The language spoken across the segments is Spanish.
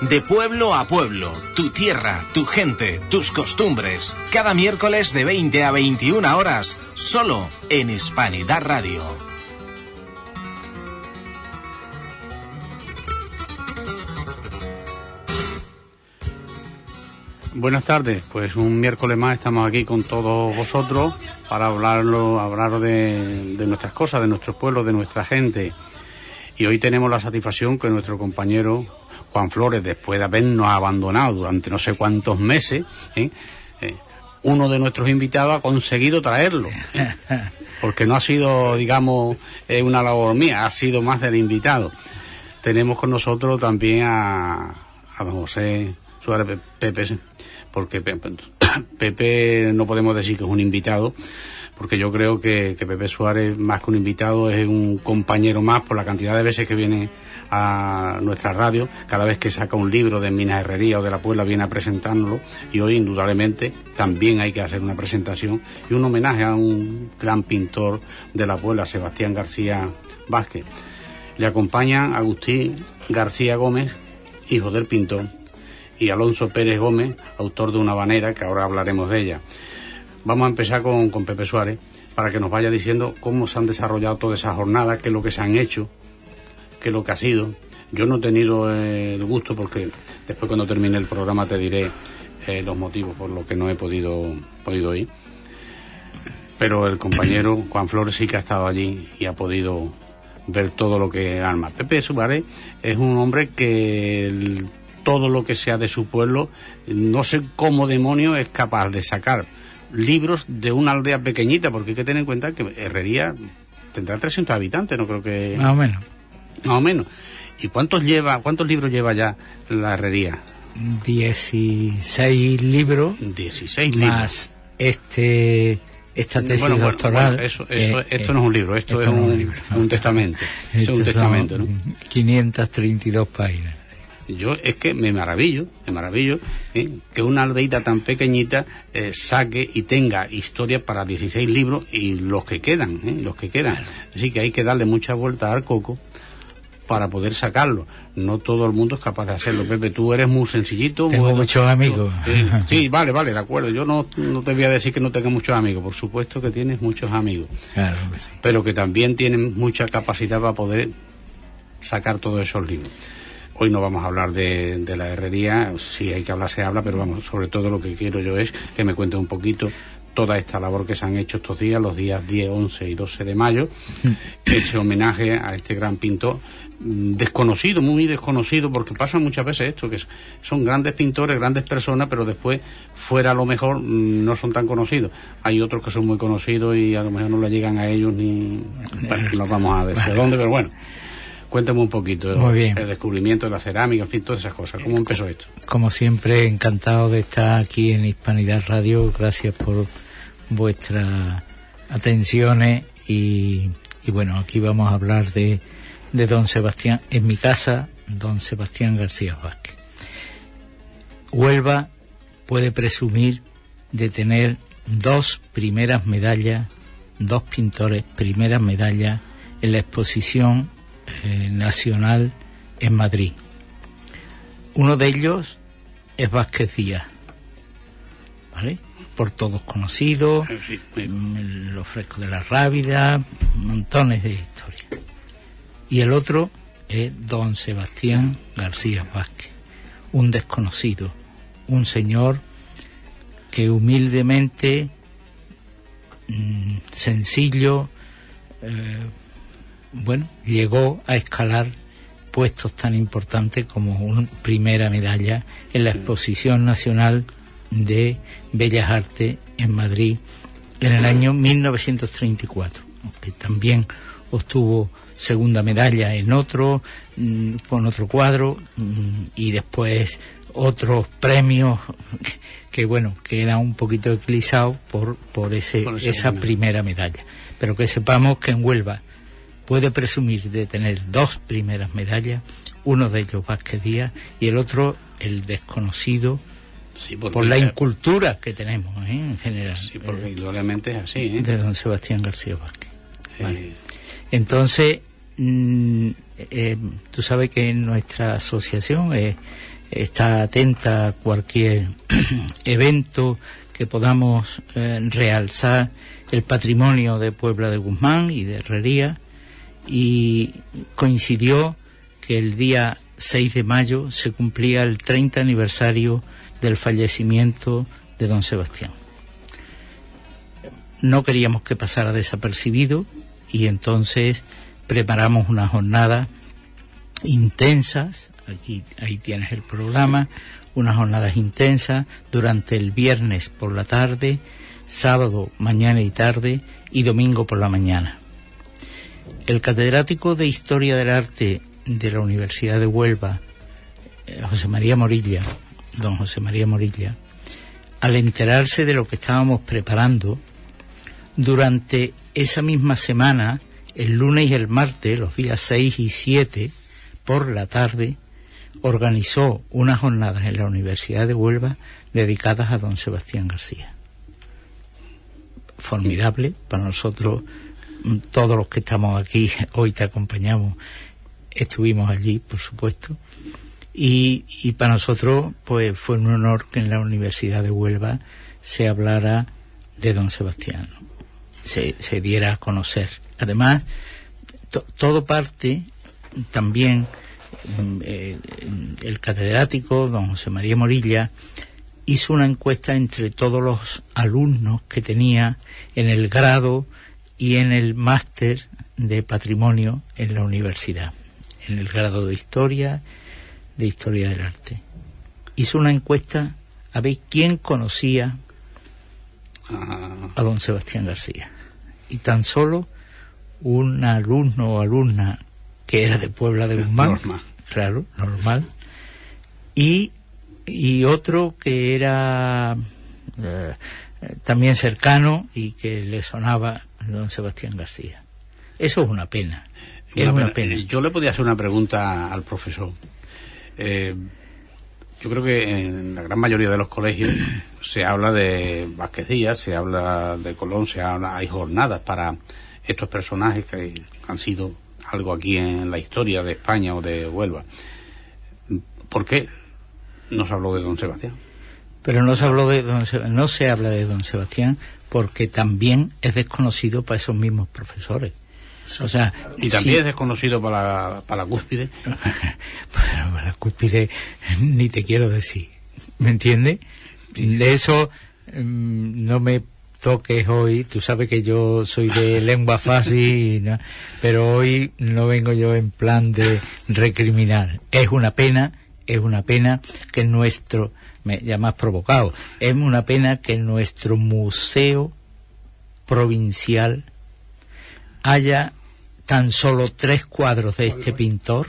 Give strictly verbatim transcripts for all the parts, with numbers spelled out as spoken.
De pueblo a pueblo, tu tierra, tu gente, tus costumbres. Cada miércoles de veinte a veintiuna horas, solo en Hispanidad Radio. Buenas tardes, pues un miércoles más estamos aquí con todos vosotros para hablarlo, hablar de, de nuestras cosas, de nuestros pueblos, de nuestra gente. Y hoy tenemos la satisfacción que nuestro compañero Juan Flores, después de habernos abandonado durante no sé cuántos meses, ¿eh? Eh, uno de nuestros invitados ha conseguido traerlo, ¿eh? Porque no ha sido, digamos, eh, una labor mía, ha sido más del invitado. Tenemos con nosotros también a, a don José Suárez Pepe, porque Pepe, Pepe no podemos decir que es un invitado, porque yo creo que, que Pepe Suárez, más que un invitado, es un compañero más por la cantidad de veces que viene a nuestra radio. Cada vez que saca un libro de Minas Herrería o de la Puebla viene a presentándolo, y hoy indudablemente también hay que hacer una presentación y un homenaje a un gran pintor de la Puebla, Sebastián García Vázquez. Le acompañan Agustín García Gómez, hijo del pintor, y Alonso Pérez Gómez, autor de una habanera, que ahora hablaremos de ella. Vamos a empezar con, con Pepe Suárez, para que nos vaya diciendo cómo se han desarrollado todas esas jornadas, qué es lo que se han hecho, qué es lo que ha sido. Yo no he tenido eh, el gusto, porque después cuando termine el programa te diré eh, los motivos por los que no he podido, podido ir. Pero el compañero Juan Flores sí que ha estado allí y ha podido ver todo lo que arma. Pepe Suárez es un hombre que el, todo lo que sea de su pueblo, no sé cómo demonio es capaz de sacar libros de una aldea pequeñita, porque hay que tener en cuenta que Herrería tendrá trescientos habitantes, no creo que... Más o menos. Más o menos. ¿Y cuántos lleva, cuántos libros lleva ya la Herrería? dieciséis libros. dieciséis libros. Más este... esta tesis bueno, doctoral. Bueno, eso, eso, eh, esto eh, no es un libro, esto, esto es un, un, libro, no. un testamento. Es un testamento, ¿no? quinientas treinta y dos páginas. Yo es que me maravillo, me maravillo ¿eh? que una aldeita tan pequeñita eh, saque y tenga historia para dieciséis libros y los que quedan, ¿eh? los que quedan. Así que hay que darle mucha vuelta al coco para poder sacarlo. No todo el mundo es capaz de hacerlo. Pepe, tú eres muy sencillito. Tengo muy, muchos amigos. Eh, sí, vale, vale, de acuerdo. Yo no, no te voy a decir que no tengas muchos amigos. Por supuesto que tienes muchos amigos. Claro que sí. Pero que también tienen mucha capacidad para poder sacar todos esos libros. Hoy no vamos a hablar de, de la herrería. Si hay que hablar, se habla, pero vamos, sobre todo lo que quiero yo es que me cuentes un poquito toda esta labor que se han hecho estos días, los días diez, once y doce de mayo, ese homenaje a este gran pintor, desconocido, muy desconocido, porque pasa muchas veces esto, que son grandes pintores, grandes personas, pero después, fuera a lo mejor, no son tan conocidos. Hay otros que son muy conocidos y a lo mejor no le llegan a ellos ni... Bueno, no vamos a decir dónde, pero bueno. Cuéntame un poquito Muy bien. El descubrimiento de la cerámica, en fin, todas esas cosas. ¿Cómo empezó esto? Como siempre, encantado de estar aquí en Hispanidad Radio. Gracias por vuestras atenciones y, y bueno, aquí vamos a hablar de, de don Sebastián, en mi casa, don Sebastián García Vázquez. Huelva puede presumir de tener dos primeras medallas, dos pintores primeras medallas en la exposición eh, nacional en Madrid. Uno de ellos es Vázquez Díaz, ¿vale? Por todos conocidos, sí, sí. Los frescos de la Rábida, montones de historias. Y el otro es don Sebastián García Vázquez, un desconocido, un señor que humildemente, mmm, sencillo, eh, bueno, llegó a escalar puestos tan importantes como una primera medalla en la Exposición Nacional de Bellas Artes en Madrid en el año mil novecientos treinta y cuatro, que también obtuvo segunda medalla en otro, mmm, con otro cuadro, mmm, y después otros premios que, que bueno, quedan un poquito eclipsados por, por, ese, por esa primera medalla. Pero que sepamos que en Huelva puede presumir de tener dos primeras medallas, uno de ellos Vázquez Díaz y el otro el desconocido, sí, por la incultura que tenemos, ¿eh? En general. Sí, porque indudablemente es así, ¿eh? De don Sebastián García Vázquez. Eh. Vale. Entonces, mmm, eh, tú sabes que en nuestra asociación, eh, está atenta a cualquier evento que podamos eh, realzar el patrimonio de Puebla de Guzmán y de Herrería, y coincidió que el día seis de mayo se cumplía el treinta aniversario del fallecimiento de don Sebastián. No queríamos que pasara desapercibido y entonces preparamos unas jornadas intensas, aquí ahí tienes el programa, unas jornadas intensas durante el viernes por la tarde, sábado mañana y tarde y domingo por la mañana. El catedrático de Historia del Arte de la Universidad de Huelva, José María Morilla, don José María Morilla, al enterarse de lo que estábamos preparando, durante esa misma semana, el lunes y el martes, los días seis y siete, por la tarde, organizó unas jornadas en la Universidad de Huelva dedicadas a don Sebastián García. Formidable para nosotros, todos los que estamos aquí, hoy te acompañamos, estuvimos allí, por supuesto, y, y para nosotros pues fue un honor que en la Universidad de Huelva se hablara de don Sebastián, ¿no? se, se diera a conocer. Además, to, todo parte también, eh, el catedrático, don José María Morilla, hizo una encuesta entre todos los alumnos que tenía en el grado y en el máster de patrimonio en la universidad, en el grado de historia, de historia del arte. Hizo una encuesta a ver quién conocía a don Sebastián García. Y tan solo un alumno o alumna que era de Puebla de Guzmán, normal. claro, normal, y, y otro que era eh, también cercano y que le sonaba don Sebastián García. Eso es una pena. Es una, una pena. Yo le podía hacer una pregunta al profesor. Eh, yo creo que en la gran mayoría de los colegios se habla de Vázquez Díaz, se habla de Colón, se habla, hay jornadas para estos personajes que han sido algo aquí en la historia de España o de Huelva. ¿Por qué no se habló de don Sebastián? Pero no se habló de don Sebastián, no se habla de don Sebastián porque también es desconocido para esos mismos profesores. O sea, y también sí. es desconocido para, para la cúspide. Para la cúspide ni te quiero decir, ¿me entiendes? Sí. De eso um, no me toques hoy. Tú sabes que yo soy de lengua fácil, ¿no? Pero hoy no vengo yo en plan de recriminar. Es una pena, es una pena que nuestro, me ya me has provocado, es una pena que nuestro museo provincial haya tan solo tres cuadros de este pintor,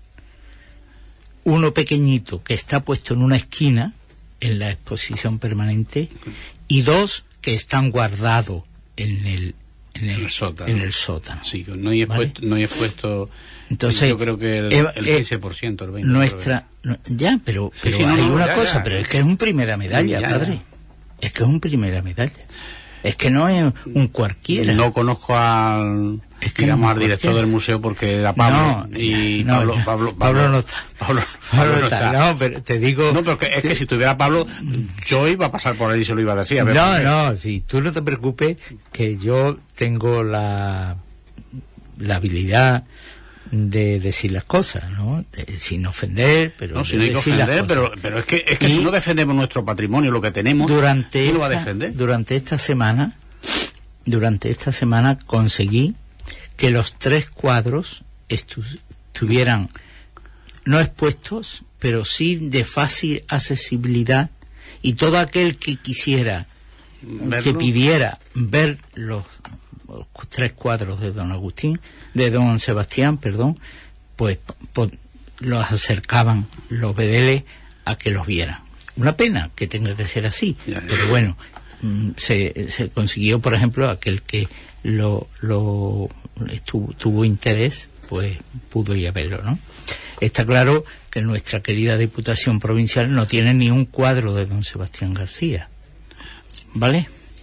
uno pequeñito que está puesto en una esquina en la exposición permanente y dos que están guardados en el en el, el sótano. En el sótano. Sí, no hay expuesto, ¿vale? No hay expuesto. Entonces, yo creo que el, eh, el quince por ciento, el veinte por ciento. Nuestra no, ya, pero, sí, pero sí, hay no, no, una ya, cosa, ya. pero es que es un primera medalla, ya, padre. Ya. Es que es un primera medalla. Es que no es un cualquiera. No conozco al, es que digamos, no al director cualquiera. del museo porque era Pablo. No, y no, Pablo, Pablo, Pablo, Pablo, Pablo no está. Pablo, Pablo, Pablo no no está. está. No, pero te digo. No, pero que, es te... que si tuviera Pablo, yo iba a pasar por ahí y se lo iba a decir. A ver, no, no, si tú no te preocupes, que yo tengo la, la habilidad de decir las cosas, ¿no? De, sin ofender, pero no, sin hay que ofender, pero, pero es que, es que si no defendemos nuestro patrimonio, lo que tenemos, durante ¿quién esta, lo va a defender? Durante esta semana, durante esta semana conseguí que los tres cuadros estu estuvieran no expuestos, pero sí de fácil accesibilidad, y todo aquel que quisiera, ¿verlo? Que pidiera ver los, los tres cuadros de don Agustín, de don Sebastián, perdón, pues, pues los acercaban los bedeles a que los vieran. Una pena que tenga que ser así, ya, ya. Pero bueno, se, se consiguió, por ejemplo, aquel que lo, lo estuvo, tuvo interés, pues pudo ir a verlo, ¿no? Está claro que nuestra querida Diputación Provincial no tiene ni un cuadro de don Sebastián García, ¿vale?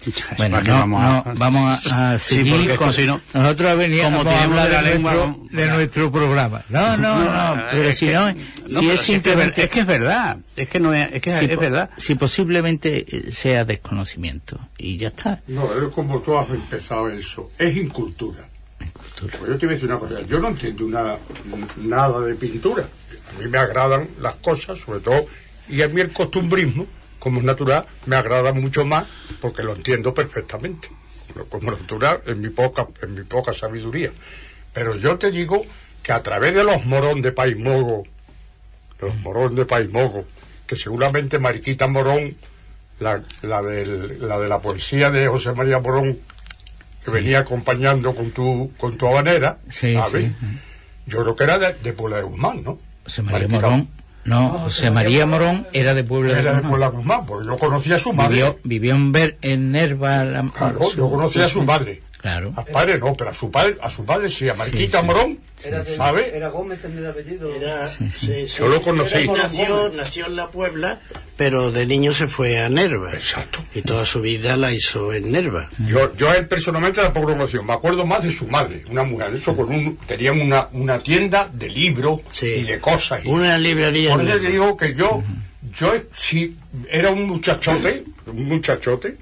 Bueno, no, vamos a, no, vamos a, a seguir sí, con, si no, nosotros veníamos a hablar de, la de, lengua, nuestro, de no, nuestro programa. No, no, no, no pero si no, no si es simplemente... Es que es verdad, es que no es, es que si, es verdad. Si posiblemente sea desconocimiento, y ya está. No, es como tú has empezado eso, es incultura. incultura. Pues yo te voy a decir una cosa, yo no entiendo una, nada de pintura. A mí me agradan las cosas, sobre todo, y a mí el costumbrismo, como es natural, me agrada mucho más porque lo entiendo perfectamente. Como natural, en mi poca, en mi poca sabiduría. Pero yo te digo que a través de los Morón de Paimogo, los Morón de Paimogo, que seguramente Mariquita Morón, la, la, del, la de la poesía de José María Morón, que sí. venía acompañando con tu, con tu habanera, sí, ¿sabes? Sí. Yo creo que era de, de Puebla de Guzmán, ¿no? José María Mariquita, Morón. No, José María Morón era de Puebla de Guzmán. Era de Puebla de Guzmán, porque yo conocía a su madre. Vivió, vivió en, Ver, en Nerva. La, claro, su, yo conocía a su madre. Claro. A padre no, pero a su padre, a su padre sí, a Mariquita sí, sí. Morón, era de, ¿sabe? Era Gómez también el apellido. Era, sí, sí. Sí, sí. Yo lo conocí. Nació, nació en la Puebla, pero de niño se fue a Nerva. Exacto. Y toda su vida la hizo en Nerva. Yo, yo a él personalmente tampoco lo conocí. Me acuerdo más de su madre, una mujer. Eso con un, tenían una, una tienda de libros sí. y de cosas. Y una librería. Por eso te digo que yo, yo si era un muchachote, un muchachote,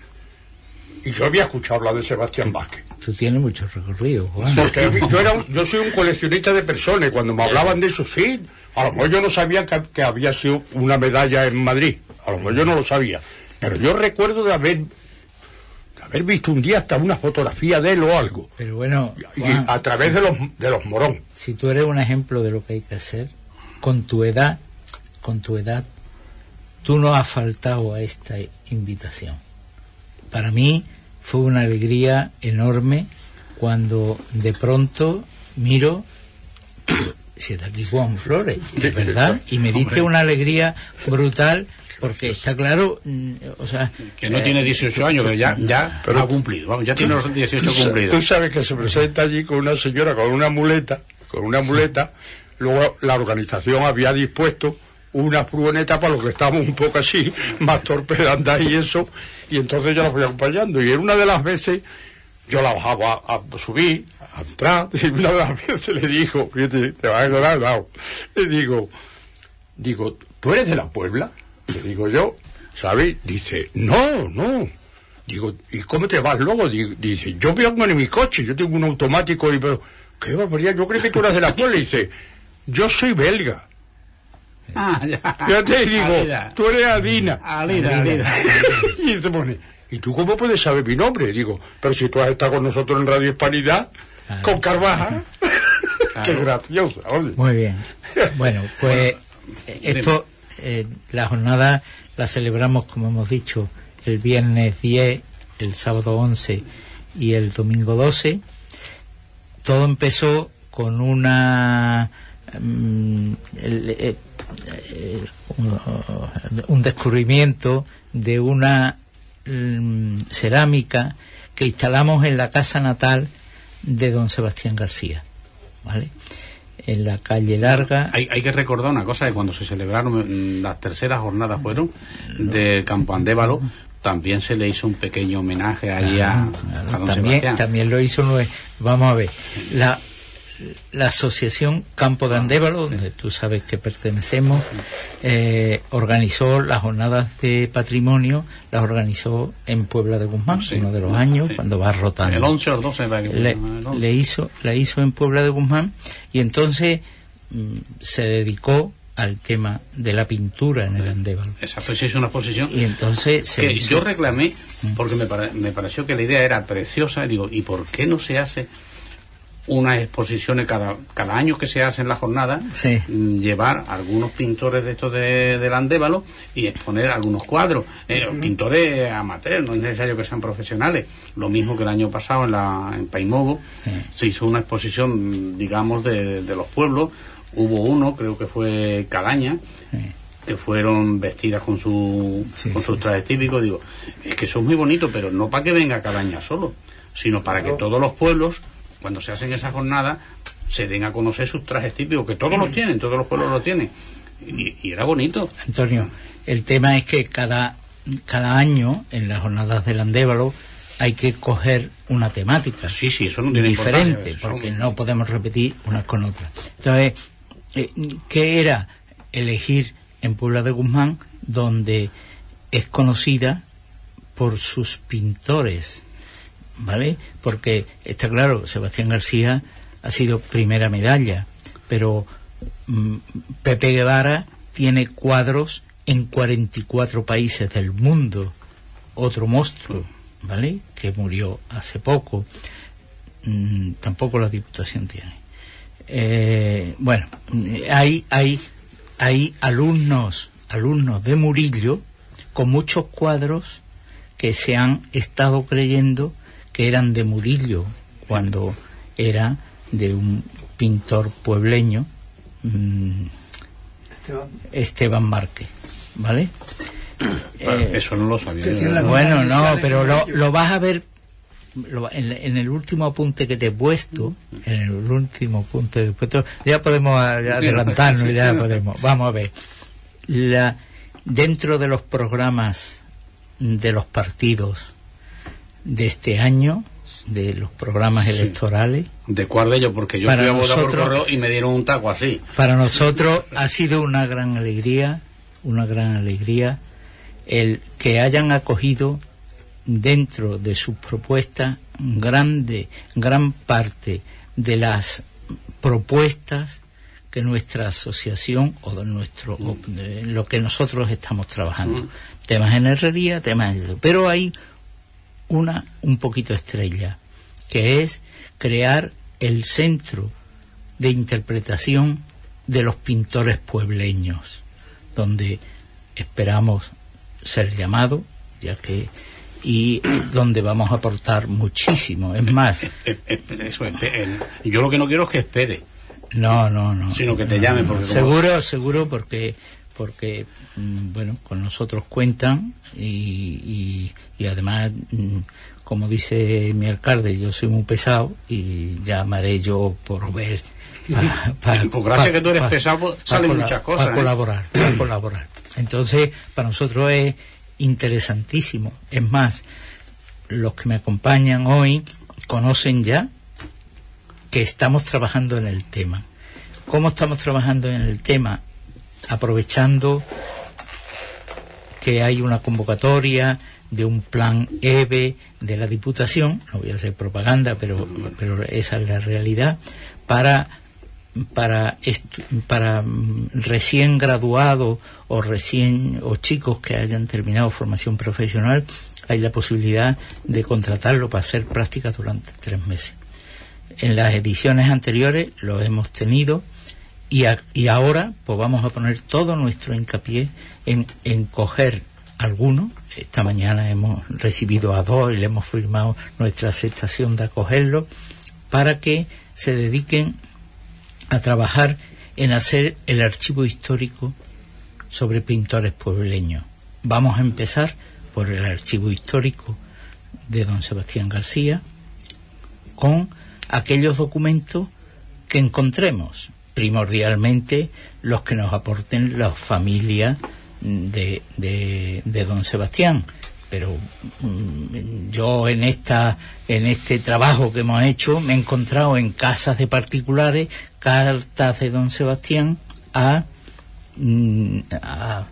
y yo había escuchado hablar de Sebastián Vázquez. Tú tienes mucho recorrido, Juan. Porque yo, era un, yo soy un coleccionista de personas, y cuando me hablaban de eso, sí, a lo mejor yo no sabía que, que había sido una medalla en Madrid, a lo mejor yo no lo sabía, pero yo recuerdo de haber, de haber visto un día hasta una fotografía de él o algo. Pero bueno, y, Juan, a través si, de los de los Morón. Si tú eres un ejemplo de lo que hay que hacer, con tu edad, con tu edad, tú no has faltado a esta invitación. Para mí fue una alegría enorme cuando de pronto miro si está aquí Juan Flores, es verdad, y me diste una alegría brutal porque está claro, o sea, que no eh, tiene dieciocho años, pero ya, ya pero, ha cumplido, vamos, ya tiene los dieciocho tú, cumplidos. Tú sabes que se presenta allí con una señora con una muleta, con una muleta, luego la organización había dispuesto una furgoneta para los que estábamos un poco así, más torpes de andar y eso, y entonces yo la fui acompañando, y en una de las veces yo la bajaba a, a subir, a entrar, y una de las veces le dijo, fíjate, te vas a acordar, no, le digo, digo, ¿tú eres de la Puebla? Le digo yo, ¿sabes? Dice, no, no. Digo, ¿y cómo te vas luego? Dice, yo vengo en mi coche, yo tengo un automático, y pero, qué barbaridad, yo creo que tú eres de la Puebla, y dice, yo soy belga. Ah, ya. Yo te digo, Alida. Tú eres Adina. Alida, Alida. Y se pone, ¿y tú cómo puedes saber mi nombre? Digo, pero si tú has estado con nosotros en Radio Hispanidad, claro. con Carvaja. Claro. Qué gracioso. Oye. Muy bien. Bueno, pues esto, eh, la jornada la celebramos, como hemos dicho, el viernes diez, el sábado once y el domingo doce. Todo empezó con una... Um, el, el, el, un, un descubrimiento de una um, cerámica que instalamos en la casa natal de don Sebastián García, ¿vale? En la calle Larga. Hay, hay que recordar una cosa, que cuando se celebraron las terceras jornadas fueron no. del Campo Andévalo, también se le hizo un pequeño homenaje allí claro, a, claro, a don también, Sebastián. También lo hizo, vamos a ver, la la asociación Campo de Andévalo, donde tú sabes que pertenecemos, eh, organizó las jornadas de patrimonio, las organizó en Puebla de Guzmán, sí, uno de los años, sí, cuando va rotando. El once o el doce va que le, le hizo, la hizo en Puebla de Guzmán, y entonces mm, se dedicó al tema de la pintura en el Andévalo. Exacto, se hizo una exposición. Y entonces se que hizo... yo reclamé, porque me, pare, me pareció que la idea era preciosa, y digo, ¿y por qué no se hace unas exposiciones cada cada año que se hacen las jornadas, sí, llevar algunos pintores de estos de, del Andévalo y exponer algunos cuadros, eh, uh-huh. pintores amateurs, no es necesario que sean profesionales? Lo mismo que el año pasado en la en Paimogo, sí, se hizo una exposición, digamos, de, de los pueblos. Hubo uno, creo que fue Calaña, sí, que fueron vestidas con su sí, con sus sí, trajes sí. típicos. Digo, es que eso es muy bonito, pero no para que venga Calaña solo, sino para que todos los pueblos, cuando se hacen esas jornadas, se den a conocer sus trajes típicos, que todos los tienen, todos los pueblos los tienen. Y, y era bonito. Antonio, el tema es que cada, cada año, en las jornadas del Andévalo, hay que coger una temática sí, sí, eso no tiene diferente, porque eso... no podemos repetir unas con otras. Entonces, eh, ¿qué era elegir en Puebla de Guzmán, donde es conocida por sus pintores, ¿vale? Porque está claro, Sebastián García ha sido primera medalla, pero mm, Pepe Guevara tiene cuadros en cuarenta y cuatro países del mundo, otro monstruo, ¿vale? Que murió hace poco. Mm, tampoco la Diputación tiene. Eh, bueno, hay, hay, hay alumnos, alumnos de Murillo con muchos cuadros que se han estado creyendo que eran de Murillo cuando era de un pintor puebleño, mmm, Esteban. Esteban Márquez, ¿vale? Bueno, eh, eso no lo sabía. Bueno, no, pero lo, lo vas a ver lo, en, en el último apunte que te he puesto, en el último punto que he puesto, ya podemos adelantarnos, ya podemos. Vamos a ver. La, dentro de los programas de los partidos de este año, de los programas sí. electorales. ¿De cuál de ellos? Porque yo fui a votar por correo y me dieron un taco así. Para nosotros ha sido una gran alegría, una gran alegría el que hayan acogido dentro de sus propuestas grande, gran parte de las propuestas que nuestra asociación o de nuestro o de lo que nosotros estamos trabajando. Mm. Temas en herrería, temas de eso. Pero hay una un poquito estrella, que es crear el centro de interpretación de los pintores puebleños, donde esperamos ser llamados, ya que y donde vamos a aportar muchísimo. Es más, eso, el, yo lo que no quiero es que espere. No, no, no. Sino que te no, llamen. Porque seguro, como... seguro, porque porque bueno, con nosotros cuentan y, y, y además, como dice mi alcalde, yo soy muy pesado y llamaré yo por ver. Pa, pa, por gracias pa, que tú eres pa, pesado, salen muchas cosas. Para ¿eh? colaborar, para colaborar. Entonces, para nosotros es interesantísimo. Es más, los que me acompañan hoy conocen ya que estamos trabajando en el tema. ¿Cómo estamos trabajando en el tema? Aprovechando que hay una convocatoria de un plan E B E de la Diputación, no voy a hacer propaganda, pero, pero esa es la realidad, para para estu- para recién graduados o recién o chicos que hayan terminado formación profesional, hay la posibilidad de contratarlo para hacer prácticas durante tres meses. En las ediciones anteriores lo hemos tenido y, a, y ahora pues vamos a poner todo nuestro hincapié en, en coger algunos. Esta mañana hemos recibido a dos y le hemos firmado nuestra aceptación de acogerlo para que se dediquen a trabajar en hacer el archivo histórico sobre pintores puebleños. Vamos a empezar por el archivo histórico de don Sebastián García con aquellos documentos que encontremos, primordialmente los que nos aporten las familias de, de, de don Sebastián. Pero mmm, yo en esta en este trabajo que hemos hecho me he encontrado en casas de particulares cartas de don Sebastián a, mmm, a,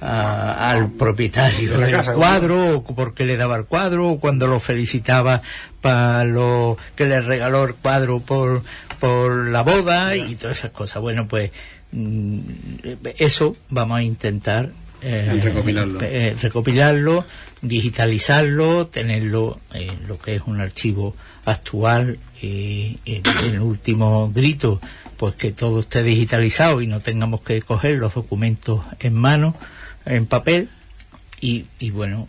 a al propietario del cuadro, o porque le daba el cuadro, o cuando lo felicitaba para lo que le regaló el cuadro por por la boda y todas esas cosas. Bueno, pues mmm, eso vamos a intentar eh, recopilarlo. Eh, recopilarlo, digitalizarlo, tenerlo en lo que es un archivo actual, y eh, el último grito, pues que todo esté digitalizado y no tengamos que coger los documentos en mano, en papel, y, y bueno,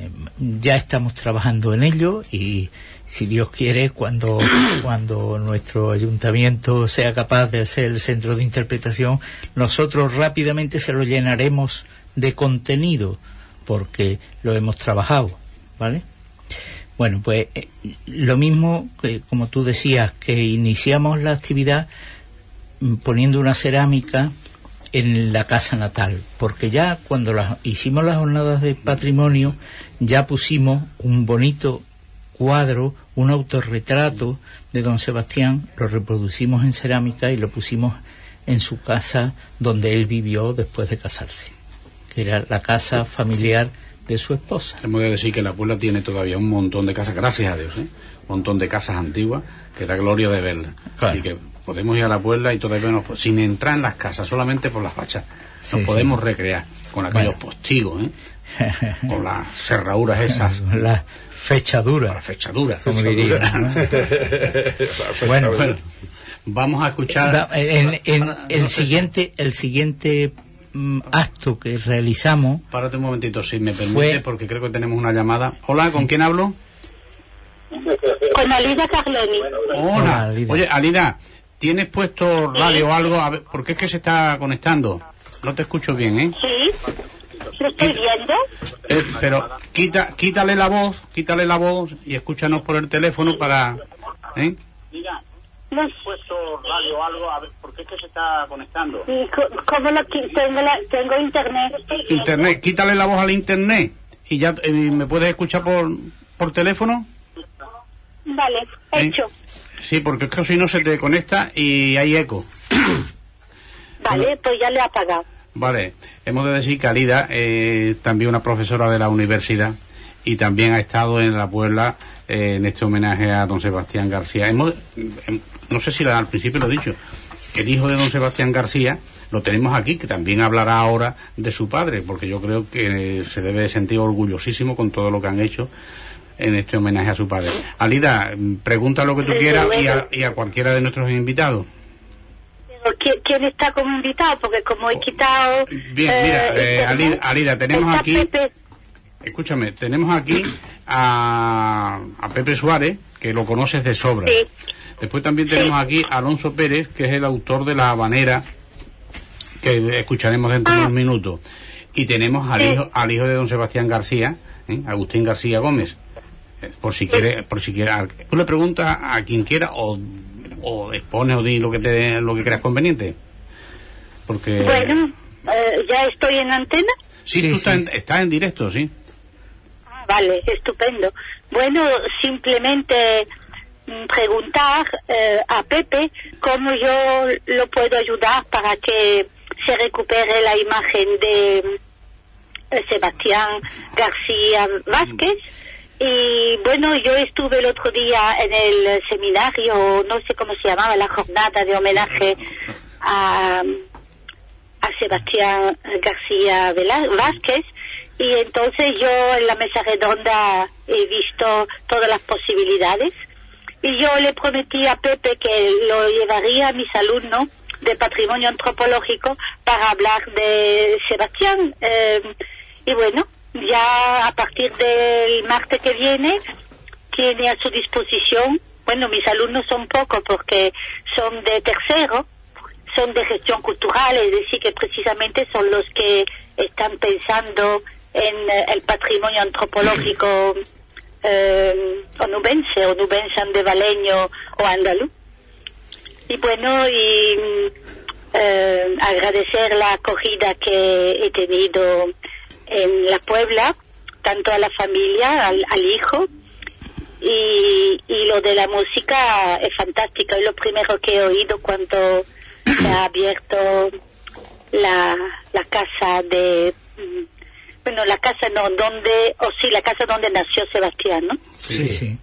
ya estamos trabajando en ello y si Dios quiere, cuando cuando nuestro ayuntamiento sea capaz de hacer el centro de interpretación, nosotros rápidamente se lo llenaremos de contenido, porque lo hemos trabajado, ¿vale? Bueno, pues eh, lo mismo que, como tú decías, que iniciamos la actividad m, poniendo una cerámica en la casa natal, porque ya cuando las, hicimos las jornadas de patrimonio, ya pusimos un bonito cuadro, un autorretrato de don Sebastián, lo reproducimos en cerámica y lo pusimos en su casa donde él vivió después de casarse, que era la casa familiar de su esposa. Hemos de decir que la Puebla tiene todavía un montón de casas, gracias a Dios, ¿eh? Un montón de casas antiguas que da gloria de verlas. Claro. Y que podemos ir a la Puebla y todavía nos, sin entrar en las casas, solamente por las fachas, nos Sí, podemos sí. recrear con aquellos Bueno. postigos, ¿eh? Con las cerraduras esas, La fechadura, las fechaduras. como diría, ¿no? Bueno, Bueno, vamos a escuchar. Da- en, en el siguiente el siguiente mm, acto que realizamos Párate un momentito, si me permite, Fue- porque creo que tenemos una llamada. Hola, ¿con quién hablo? Con Alida Carloni. Hola. Hola, Alida. Oye, Alida, ¿tienes puesto radio o algo? A ver, ¿por qué es que se está conectando? No te escucho bien, ¿eh? Sí, lo estoy viendo. Eh, pero quita, quítale la voz, quítale la voz y escúchanos por el teléfono para... ¿eh? No, puesto radio o algo? A ver, ¿por qué es que se está conectando? y co- ¿Cómo lo qui- tengo, la, tengo internet? Internet, quítale la voz al internet y ya eh, me puedes escuchar por, por teléfono. Vale, ¿Eh? hecho. Sí, porque es que si no se te conecta y hay eco. Vale, pues ya le he apagado. Vale, hemos de decir que Alida eh, también una profesora de la universidad y también ha estado en la Puebla eh, en este homenaje a don Sebastián García. Hemos, eh, no sé si la- al principio lo he dicho, que el hijo de don Sebastián García lo tenemos aquí, que también hablará ahora de su padre, porque yo creo que se debe sentir orgullosísimo con todo lo que han hecho en este homenaje a su padre. Alida, pregunta lo que tú Desde quieras y a, luego. y a cualquiera de nuestros invitados. Pero ¿quién, quién está como invitado? Porque como he quitado... Bien, mira, eh, internet, Alida, Alida, tenemos está aquí... Pepe. Escúchame, tenemos aquí a, a Pepe Suárez, que lo conoces de sobra. Sí. Después también tenemos aquí a Alonso Pérez, que es el autor de La Habanera, que escucharemos dentro de unos minutos. Y tenemos al Sí. hijo, al hijo de don Sebastián García, ¿eh? Agustín García Gómez. Eh, Por si quiere, por si quiere, al- tú le preguntas a quien quiera o, o expones o di lo que te, lo que creas conveniente. Porque Bueno, eh, ya estoy en antena. sí, Sí, tú sí. Estás, en, estás en directo, sí. Ah, vale, estupendo. Bueno, simplemente mm, preguntar eh, a Pepe cómo yo lo puedo ayudar para que se recupere la imagen de eh, Sebastián García Vázquez. Y bueno, yo estuve el otro día en el seminario, no sé cómo se llamaba, la jornada de homenaje a, a Sebastián García Vela- Vázquez, y entonces yo en la mesa redonda he visto todas las posibilidades y yo le prometí a Pepe que lo llevaría a mis alumnos de patrimonio antropológico para hablar de Sebastián. Eh, y bueno, ya a partir del martes que viene tiene a su disposición, bueno, mis alumnos son pocos porque son de tercero, son de gestión cultural, es decir, que precisamente son los que están pensando en eh, el patrimonio antropológico eh, onubense, onubense andevaleño o andaluz. Y bueno, y eh, agradecer la acogida que he tenido en la Puebla, tanto a la familia, al, al hijo, y, y lo de la música es fantástico, es lo primero que he oído cuando se ha abierto la, la casa de, mm, bueno, la casa no, donde, o sí, la casa donde nació Sebastián, ¿no? Sí, sí.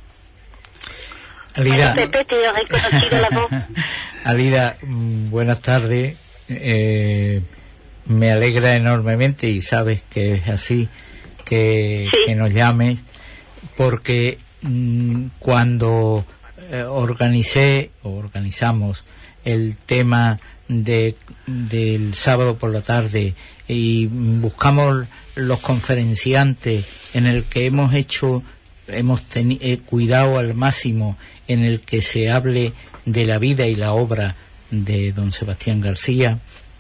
Bueno, Alida, Pepe, te he reconocido la voz. Alida, mm, buenas tardes. Eh, me alegra enormemente, y sabes que es así, que, Sí. que nos llames, porque mm, cuando eh, organicé o organizamos el tema de del sábado por la tarde y buscamos los conferenciantes, en el que hemos hecho hemos teni- eh, cuidado al máximo en el que se hable de la vida y la obra de don Sebastián García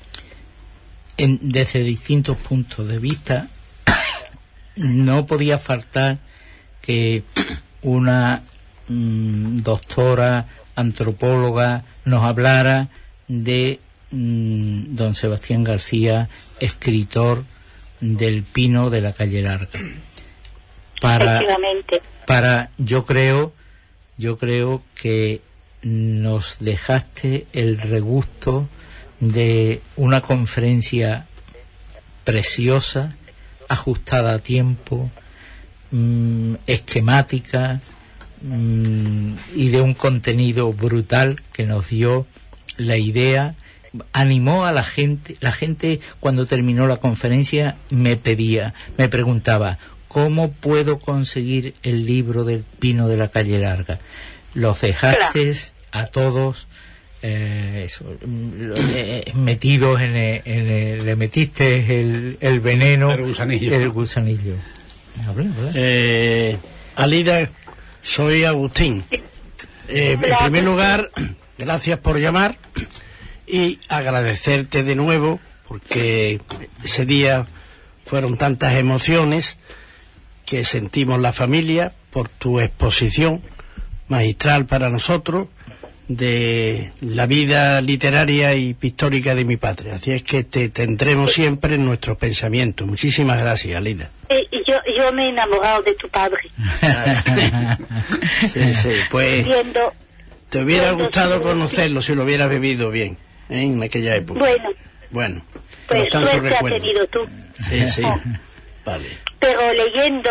en, desde distintos puntos de vista. No podía faltar que una mm, doctora antropóloga nos hablara de mm, don Sebastián García, escritor del Pino de la Calle Larga. para, efectivamente. para, yo creo, yo creo que nos dejaste el regusto de una conferencia preciosa, ajustada a tiempo, mmm, esquemática, mmm, y de un contenido brutal que nos dio la idea, animó a la gente. La gente, cuando terminó la conferencia, me pedía, me preguntaba, ¿cómo puedo conseguir el libro del Pino de la Calle Larga? Los dejaste a todos eh, eso, eh, metidos en el, en el, le metiste el, el veneno, el gusanillo. El gusanillo. ¿Habla, habla? Eh, Alida, soy Agustín. Eh, en primer lugar, gracias por llamar y agradecerte de nuevo, porque ese día fueron tantas emociones que sentimos la familia por tu exposición magistral para nosotros de la vida literaria y pictórica de mi patria. Así es que te tendremos siempre en nuestros pensamientos. Muchísimas gracias, Alida. Eh, yo, yo me he enamorado de tu padre. Sí, sí, pues Viendo, te hubiera viendo gustado su- conocerlo si lo hubieras vivido bien, ¿eh? En aquella época. Bueno, Bueno, pues no están sus suerte has recuerdos. tenido tú. Sí, sí. Vale. Pero leyendo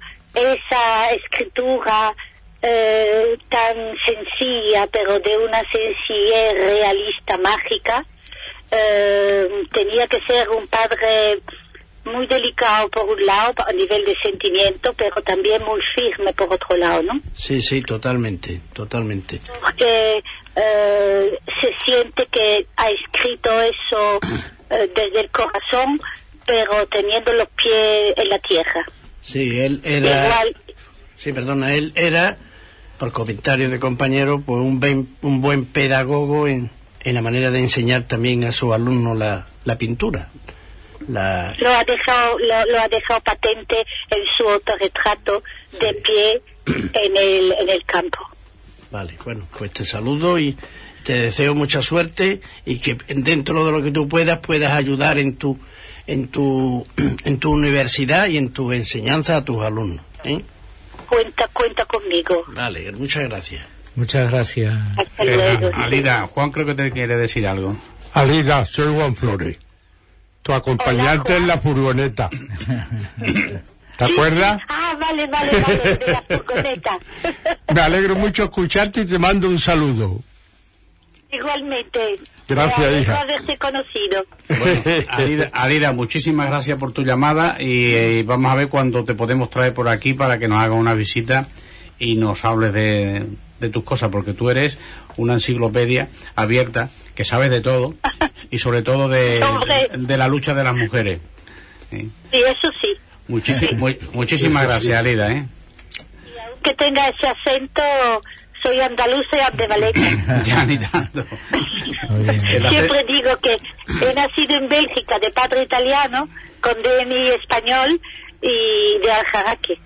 esa escritura eh, tan sencilla, pero de una sencillez realista, mágica, eh, tenía que ser un padre muy delicado por un lado, a nivel de sentimiento, pero también muy firme por otro lado, ¿no? Sí, sí, totalmente, totalmente. Porque eh, se siente que ha escrito eso eh, desde el corazón, pero teniendo los pies en la tierra. Sí, él era... Igual, Sí, perdona, él era, por comentarios de compañeros, pues un buen, un buen pedagogo en, en la manera de enseñar también a sus alumnos la, la pintura. La... lo ha dejado lo, lo ha dejado patente en su autorretrato de pie en el en el campo. Vale, bueno, pues te saludo y te deseo mucha suerte y que dentro de lo que tú puedas puedas ayudar en tu en tu en tu universidad y en tu enseñanza a tus alumnos, ¿eh? Cuenta cuenta conmigo. Vale, muchas gracias. Muchas gracias. Hasta Eh, luego. Alida, Juan creo que te quiere decir algo. Alida, soy Juan Flores, tu acompañante Hola, Juan. en la furgoneta. ¿Te acuerdas? Ah, vale, vale, vale, de la furgoneta. Me alegro mucho escucharte y te mando un saludo. Igualmente. Gracias, Me alegro hija. haberte conocido. Bueno, Alida, Alida, muchísimas gracias por tu llamada y, eh, vamos a ver cuándo te podemos traer por aquí para que nos hagas una visita y nos hables de, de tus cosas, porque tú eres una enciclopedia abierta que sabes de todo y sobre todo de, Hombre. de la lucha de las mujeres. ¿Sí? Sí, eso sí. Muchísi- mu- muchísimas gracias, Alida, ¿eh? Que tenga ese acento, soy andaluza y ambivalente. Ya ni tanto. Muy bien. El ace- Siempre digo que he nacido en Bélgica de padre italiano, con D N I español y de Aljaraque.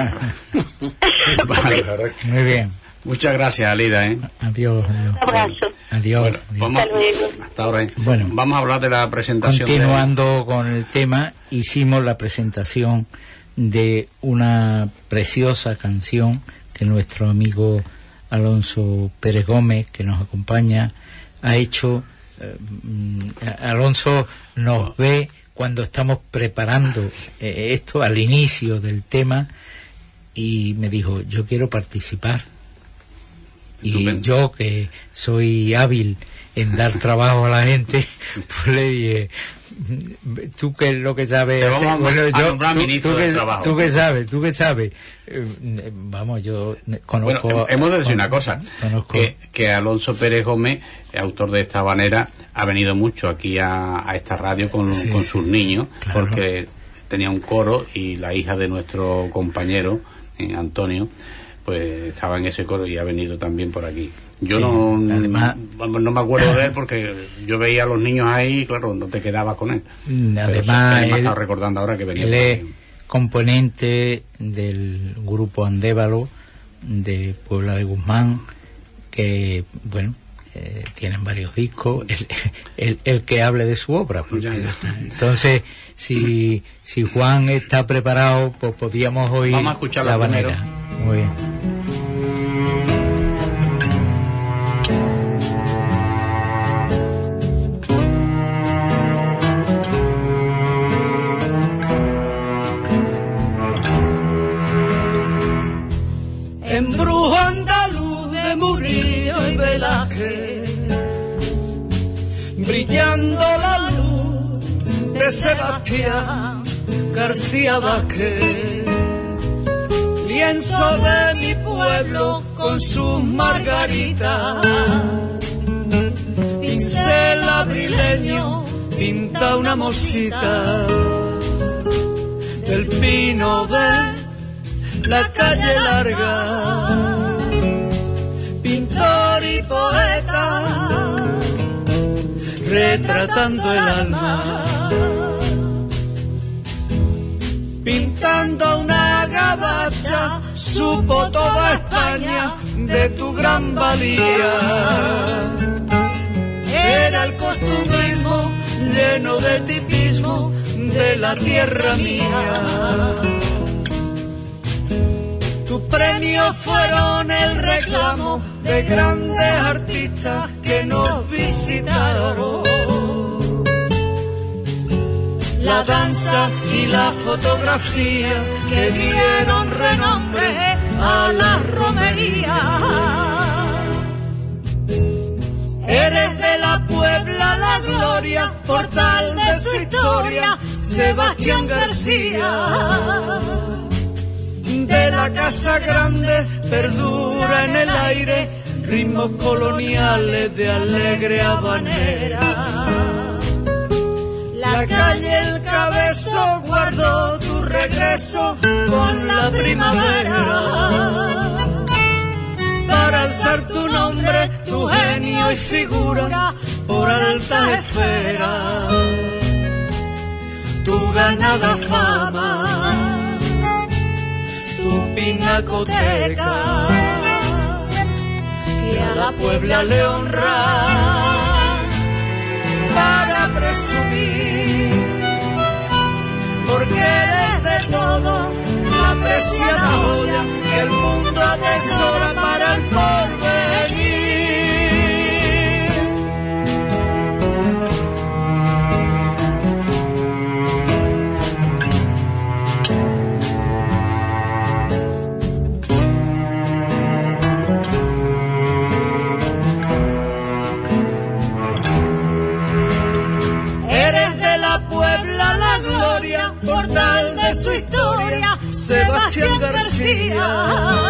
Vale. Muy bien. Muchas gracias, Alida, ¿eh? Adiós. Adiós. Un abrazo. Adiós. Bueno, adiós. vamos, Hasta luego. hasta ahora, ¿eh? Bueno. Vamos a hablar de la presentación. de- Continuando con el tema, hicimos la presentación de una preciosa canción que nuestro amigo Alonso Pérez Gómez, que nos acompaña, ha hecho. eh, mm, Alonso nos ve cuando estamos preparando eh, esto al inicio del tema y me dijo, yo quiero participar. Y Estupendo. yo, que soy hábil en dar trabajo a la gente, pues le dije, tú que es lo que sabes Te vamos hacer, a- bueno, a yo, nombrar tú, ministro tú del que, trabajo. tú que sabes, tú que sabes. Eh, vamos, yo conozco... Bueno, hemos de decir una cosa, conozco- que, que Alonso Pérez Gómez, autor de esta habanera, ha venido mucho aquí a, a esta radio con, Sí, con sí, sus niños, claro. porque tenía un coro y la hija de nuestro compañero, eh, Antonio, pues estaba en ese coro y ha venido también por aquí. Yo Sí, no, además- no, no me acuerdo de él porque yo veía a los niños ahí, claro, no te quedabas con él. Mm, Pero además, sí que me ha él- estado recordando ahora que venía Él por es aquí. componente del grupo Andévalo de Puebla de Guzmán, que, bueno, eh, tienen varios discos, el, el, el que hable de su obra. Porque, ya, ya. Entonces, si, si Juan está preparado, pues podríamos oír Vamos a escuchar la primero. habanera. Muy bien. Embrujo andaluz de Murillo y Velázquez, brillando la luz de Sebastián García Vázquez, lienzo de mi pueblo con sus margaritas, pincel abrileño pinta una mosita del pino de la calle larga, pintor y poeta, retratando el alma, pintando una gabacha, supo toda España de tu gran valía. Era el costumbrismo lleno de tipismo de la tierra mía. Tus premios fueron el reclamo de grandes artistas que nos visitaron. La danza y la fotografía que dieron renombre a la romería. Eres de la Puebla la gloria, portal de su historia, Sebastián García. De la Casa Grande perdura en el aire ritmos coloniales de alegre habanera. La calle El Cabezo guardó tu regreso con la primavera, para alzar tu nombre, tu genio y figura por alta esfera, tu ganada fama, tu pinacoteca, que a la Puebla le honra para presumir, porque eres de todo la preciada joya que el mundo atesora para el porvenir. Portal de su historia, Sebastián García.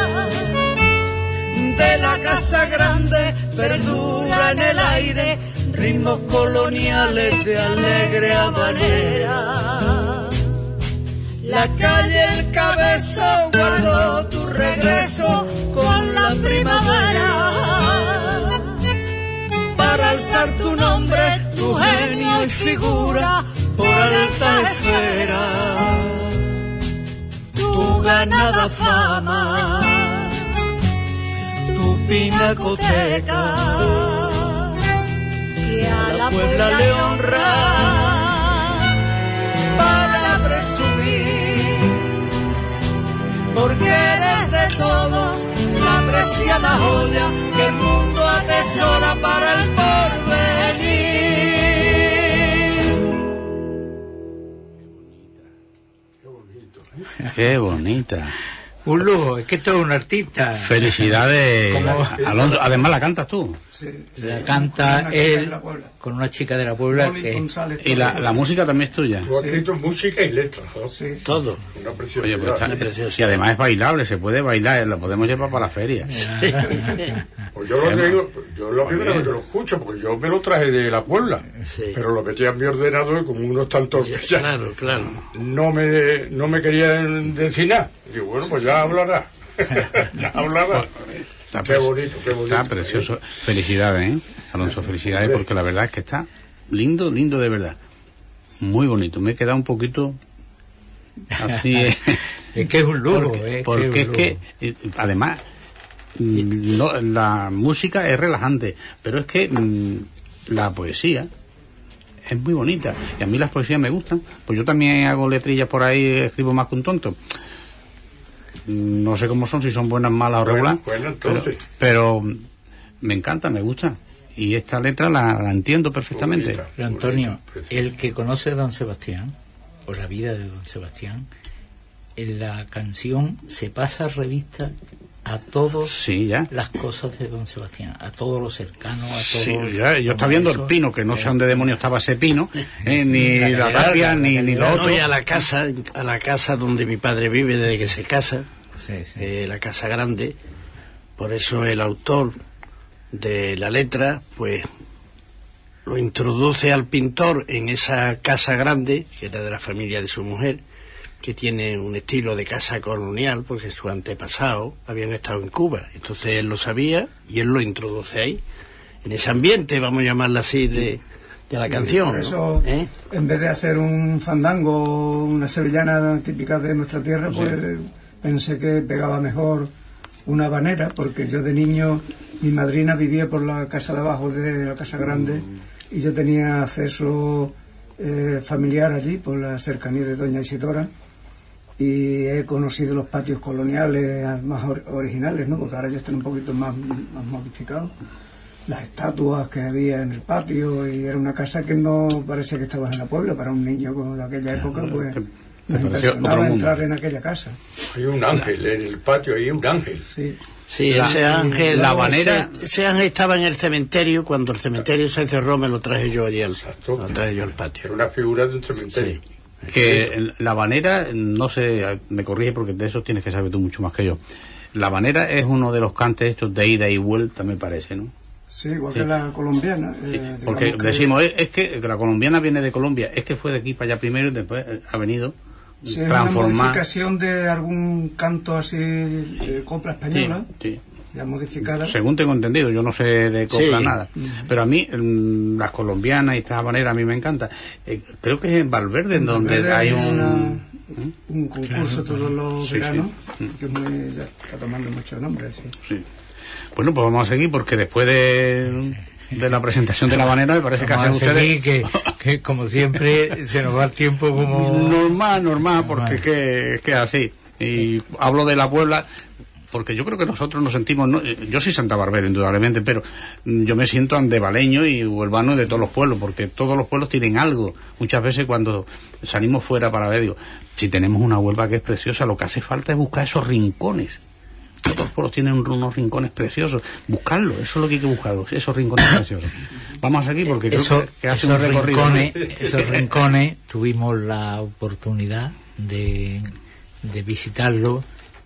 De la Casa Grande perdura en el aire ritmos coloniales de alegre habanera. La calle El Cabezo guardó tu regreso con la primavera, para alzar tu nombre, tu genio y figura por alta esfera, tu ganada fama, tu pinacoteca, que a la Puebla le honra para presumir, porque eres de todos la preciada joya que el mundo atesora para el porvenir. Qué bonita. Un lujo, es que esto es un artista. Felicidades, Alonso. Además la cantas tú. Sí, la canta él con una chica de la Puebla. Que... Y la, la música también es tuya. Tú has escrito música y letras, ¿no? Sí, todo. Una preciosidad. Oye, pues está precioso. Y además es bailable, se puede bailar, lo podemos llevar para la feria. Pues yo lo digo, yo lo primero que lo escucho, porque yo me lo traje de la Puebla, sí. Pero lo metí en mi ordenador y como uno está torpe ya, claro, claro. no me no me querían decir nada. Y digo, bueno, pues ya hablará. ya hablará. Está qué bonito, qué bonito. Está precioso. Felicidades, ¿eh? Alonso, felicidades, porque la verdad es que está lindo, lindo de verdad. Muy bonito. Me he quedado un poquito así. Es que es un lujo. Porque, es porque que es, es que, además, No, la música es relajante, pero es que mmm, la poesía es muy bonita, y a mí las poesías me gustan, pues yo también hago letrillas por ahí, escribo más que un tonto. No sé cómo son, si son buenas, malas o regular, bueno, bueno, entonces. Pero, pero me encanta, me gusta, y esta letra la, la entiendo perfectamente. Bonita, pero Antonio, bonita, el que conoce a don Sebastián, o la vida de don Sebastián, en la canción se pasa revista a todas sí, ya. las cosas de don Sebastián, a todos los cercanos, a todos. Sí, ya, yo estaba viendo el pino, que no sé dónde demonios estaba ese pino, eh, ni la, la tapia, ni, ni lo otro. No, y a la casa, a la casa donde mi padre vive desde que se casa, sí, sí. Eh, la casa grande. Por eso el autor de la letra, pues, lo introduce al pintor en esa casa grande, que era de la familia de su mujer, que tiene un estilo de casa colonial, porque sus antepasados habían estado en Cuba. Entonces él lo sabía y él lo introduce ahí, en ese ambiente, vamos a llamarlo así, de, de la sí, canción. Por eso, ¿no? ¿Eh? en vez de hacer un fandango, una sevillana típica de nuestra tierra, sí. pues pensé que pegaba mejor una habanera, porque yo de niño, mi madrina vivía por la casa de abajo de la casa grande, mm. y yo tenía acceso eh, familiar allí, por la cercanía de doña Isidora, y he conocido los patios coloniales más or originales, ¿no? Porque ahora ya están un poquito más, más modificados. Las estatuas que había en el patio, y era una casa que no parecía que estabas en la Puebla. Para un niño de aquella época, pues me impresionaba entrar en aquella casa. Hay un ángel en el patio, hay un ángel. Sí. Sí, la, ese ángel, la habanera, ese, ese ángel estaba en el cementerio. Cuando el cementerio se cerró, me lo traje yo allí al, Exacto. lo traje yo al patio. Era una figura de un cementerio. Sí. Que la habanera, no sé, me corrige porque de eso tienes que saber tú mucho más que yo. La habanera es uno de los cantes estos de ida y vuelta, me parece, ¿no? Sí, igual sí. que la colombiana. Sí, eh, porque que... decimos, es, es que la colombiana viene de Colombia, es que fue de aquí para allá primero y después ha venido sí, transformar. Es una modificación de algún canto así de copla española. Sí, sí. Ya modificada. Según tengo entendido, yo no sé de copla sí. nada, pero a mí mm, las colombianas y esta habanera a mí me encanta. Eh, creo que es en Valverde en donde Valverde hay un una, ¿eh? un concurso claro. todos los sí, veranos, sí. que es muy, ya está tomando muchos nombres. Sí. Sí. Bueno, pues vamos a seguir porque después de, de la presentación de la habanera me parece que hacen ustedes que, que como siempre se nos va el tiempo como normal, normal, porque que, que así. Y hablo de la Puebla porque yo creo que nosotros nos sentimos, no, yo soy Santa Barbera indudablemente, pero yo me siento andevaleño y huelvano de todos los pueblos, porque todos los pueblos tienen algo. Muchas veces cuando salimos fuera para ver, digo, si tenemos una Huelva que es preciosa, lo que hace falta es buscar esos rincones. Todos los pueblos tienen unos rincones preciosos, buscarlo, eso es lo que hay que buscar, esos rincones preciosos. Vamos aquí porque creo eso, que, que hace esos un recorrido. Rincones, esos rincones tuvimos la oportunidad de, de visitarlo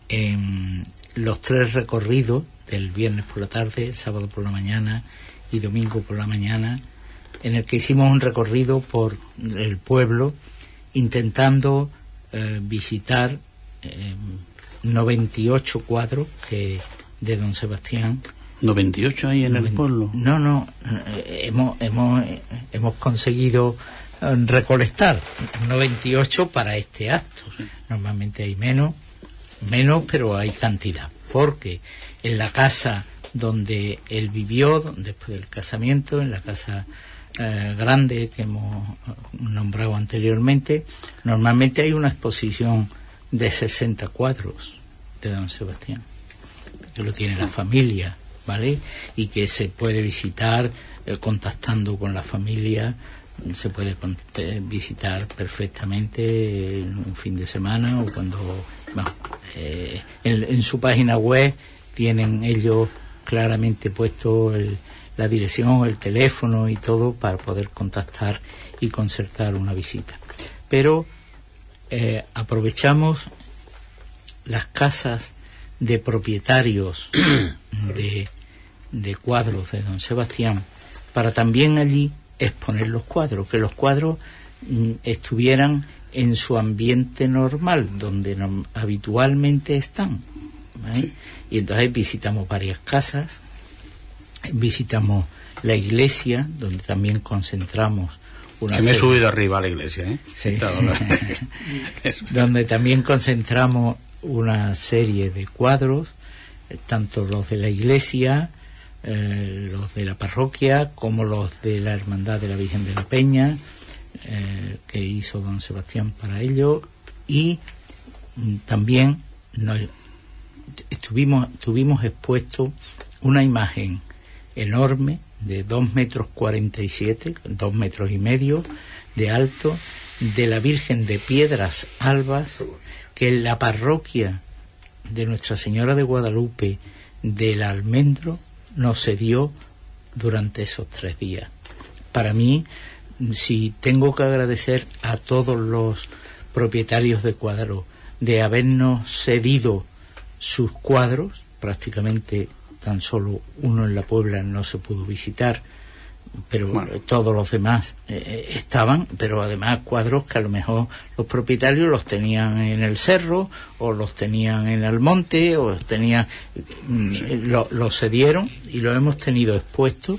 en los tres recorridos del viernes por la tarde, sábado por la mañana y domingo por la mañana, en el que hicimos un recorrido por el pueblo intentando eh, visitar eh, noventa y ocho cuadros que de don Sebastián. noventa y ocho ahí en noventa, el pueblo. No, no, eh, hemos, hemos, eh, hemos conseguido eh, recolectar noventa y ocho para este acto. Normalmente hay menos, menos, pero hay cantidad, porque en la casa donde él vivió, después del casamiento, en la casa eh, grande que hemos nombrado anteriormente, normalmente hay una exposición de sesenta cuadros de don Sebastián, que lo tiene la familia, ¿vale? Y que se puede visitar eh, contactando con la familia, se puede eh, visitar perfectamente en un fin de semana o cuando... Bueno, eh, en, en su página web tienen ellos claramente puesto el, la dirección, el teléfono y todo para poder contactar y concertar una visita. Pero eh, aprovechamos las casas de propietarios de, de cuadros de don Sebastián para también allí exponer los cuadros, que los cuadros mm, estuvieran en su ambiente normal, donde no, habitualmente están, ¿vale? Sí. Y entonces visitamos varias casas, visitamos la iglesia, donde también concentramos una que me he serie... subido arriba a la iglesia, ¿eh? Sí. Donde también concentramos una serie de cuadros tanto los de la iglesia, eh, los de la parroquia, como los de la Hermandad de la Virgen de la Peña, eh, que hizo don Sebastián para ello, y mm, también nos, estuvimos, tuvimos expuesto una imagen enorme de dos metros cuarenta y siete, dos metros y medio de alto, de la Virgen de Piedras Albas, que la parroquia de Nuestra Señora de Guadalupe del Almendro nos cedió durante esos tres días. Para mí, si tengo que agradecer a todos los propietarios de cuadros de habernos cedido sus cuadros, prácticamente tan solo uno en la Puebla no se pudo visitar, pero bueno, todos los demás eh, estaban, pero además cuadros que a lo mejor los propietarios los tenían en el cerro, o los tenían en el monte, o los tenían, sí. lo, los cedieron y los hemos tenido expuestos,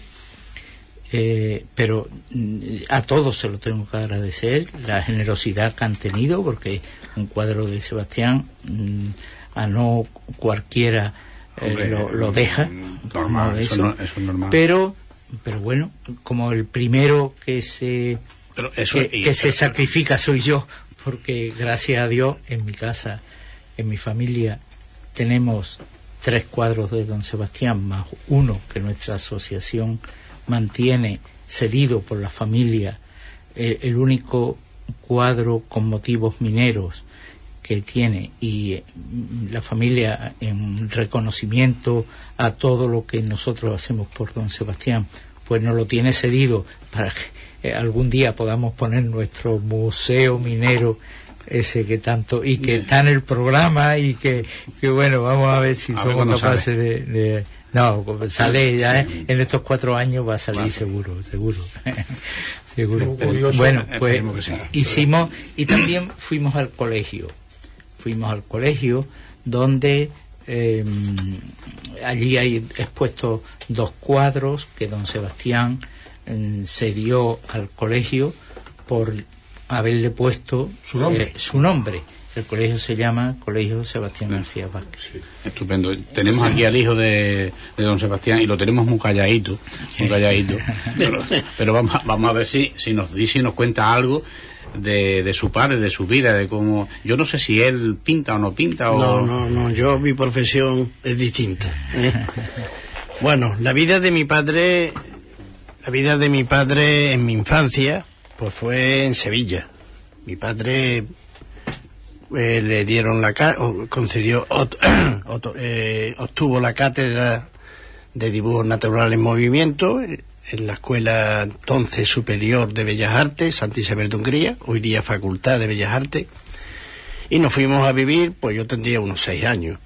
eh, pero a todos se lo tengo que agradecer, la generosidad que han tenido, porque un cuadro de Sebastián, a no cualquiera eh, Hombre, lo, lo deja, normal, eso, eso, no, eso es normal. pero pero bueno, como el primero que se pero eso, que, y, que se pero, sacrifica soy yo, porque gracias a Dios en mi casa, en mi familia, tenemos tres cuadros de don Sebastián, más uno que nuestra asociación mantiene cedido por la familia, el, el único cuadro con motivos mineros que tiene, y la familia, en reconocimiento a todo lo que nosotros hacemos por don Sebastián, pues nos lo tiene cedido para que eh, algún día podamos poner nuestro museo minero ese que tanto, y que está en el programa, y que, que bueno, vamos a ver si a somos ver capaces de, de no, sale ya, sí. eh, en estos cuatro años va a salir, bueno, seguro, seguro seguro. Bueno, pues hicimos, y también fuimos al colegio fuimos al colegio donde eh, allí hay expuestos dos cuadros que don Sebastián eh, cedió al colegio por haberle puesto su nombre. Eh, su nombre. El colegio se llama Colegio Sebastián García Vázquez. Sí, estupendo. Tenemos aquí al hijo de, de don Sebastián y lo tenemos muy calladito, muy calladito. pero, pero vamos, vamos a ver si, si nos dice y nos cuenta algo de, de su padre, de su vida, de cómo... Yo no sé si él pinta o no pinta o... No, no, no, yo, mi profesión es distinta, ¿eh? Bueno, la vida de mi padre, la vida de mi padre en mi infancia, pues fue en Sevilla. Mi padre eh, le dieron la ca- concedió, ot- ot- eh, obtuvo la cátedra de dibujos naturales en movimiento en la Escuela entonces Superior de Bellas Artes, Santa Isabel de Hungría, hoy día Facultad de Bellas Artes, y nos fuimos a vivir, pues yo tendría unos seis años.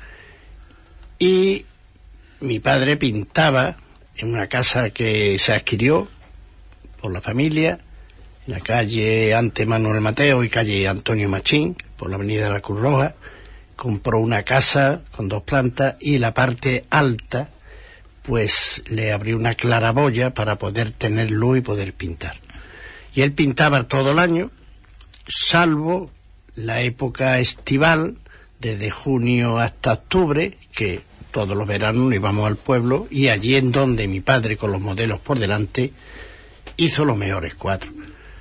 Y mi padre pintaba en una casa que se adquirió por la familia, en la calle ante Manuel Mateo y calle Antonio Machín, por la avenida de la Cruz Roja. Compró una casa con dos plantas y la parte alta pues le abrió una claraboya para poder tener luz y poder pintar. Y él pintaba todo el año, salvo la época estival, desde junio hasta octubre, que todos los veranos nos íbamos al pueblo, y allí en donde mi padre, con los modelos por delante, hizo los mejores cuadros.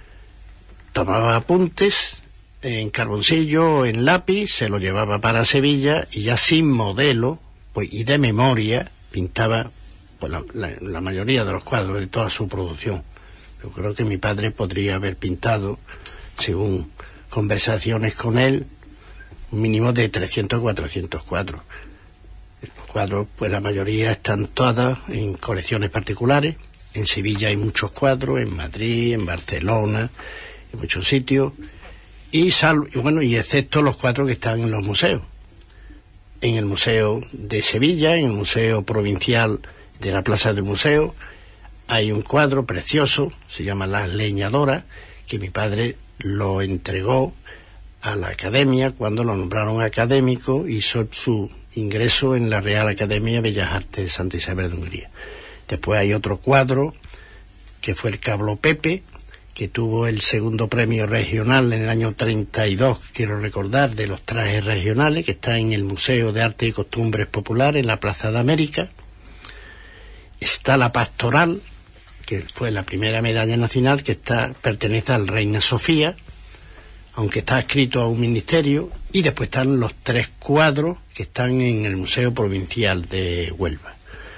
Tomaba apuntes en carboncillo o en lápiz, se lo llevaba para Sevilla, y ya sin modelo, pues, y de memoria, pintaba pues, la, la, la mayoría de los cuadros de toda su producción. Yo creo que mi padre podría haber pintado, según conversaciones con él, un mínimo de trescientos o cuatrocientos cuadros. Los cuadros, pues la mayoría están todas en colecciones particulares. En Sevilla hay muchos cuadros, en Madrid, en Barcelona, en muchos sitios, y, sal, y bueno, y excepto los cuadros que están en los museos. En el Museo de Sevilla, en el Museo Provincial de la Plaza del Museo, hay un cuadro precioso, se llama Las Leñadoras, que mi padre lo entregó a la Academia cuando lo nombraron académico, hizo su ingreso en la Real Academia de Bellas Artes de Santa Isabel de Hungría. Después hay otro cuadro, que fue el Cablo Pepe, que tuvo el segundo premio regional en el año treinta y dos, quiero recordar, de los trajes regionales, que está en el Museo de Arte y Costumbres Populares, en la Plaza de América. Está la Pastoral, que fue la primera medalla nacional, que está pertenece al Reina Sofía, aunque está adscrito a un ministerio, y después están los tres cuadros que están en el Museo Provincial de Huelva.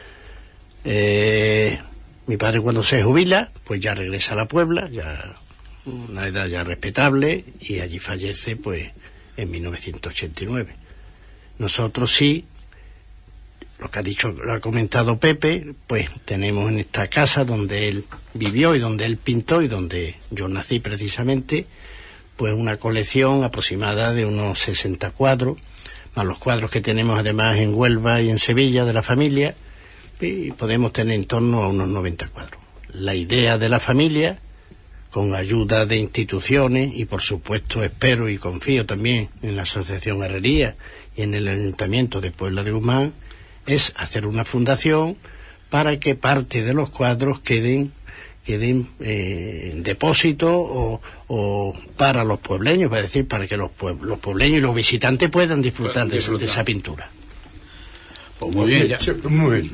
Eh, mi padre, cuando se jubila, pues ya regresa a la Puebla, ya una edad ya respetable, y allí fallece pues en mil novecientos ochenta y nueve. Nosotros sí, lo que ha dicho, lo ha comentado Pepe, pues tenemos en esta casa donde él vivió y donde él pintó y donde yo nací precisamente, pues una colección aproximada de unos sesenta cuadros, más los cuadros que tenemos además en Huelva y en Sevilla de la familia, y podemos tener en torno a unos noventa cuadros. La idea de la familia, con ayuda de instituciones, y por supuesto espero y confío también en la Asociación Herrería y en el Ayuntamiento de Puebla de Guzmán, es hacer una fundación para que parte de los cuadros queden queden eh, en depósito o, o para los puebleños, es decir, para que los, pueblos, los puebleños y los visitantes puedan disfrutar, de, disfrutar. de esa pintura. Pues muy bien, ya. Un momento.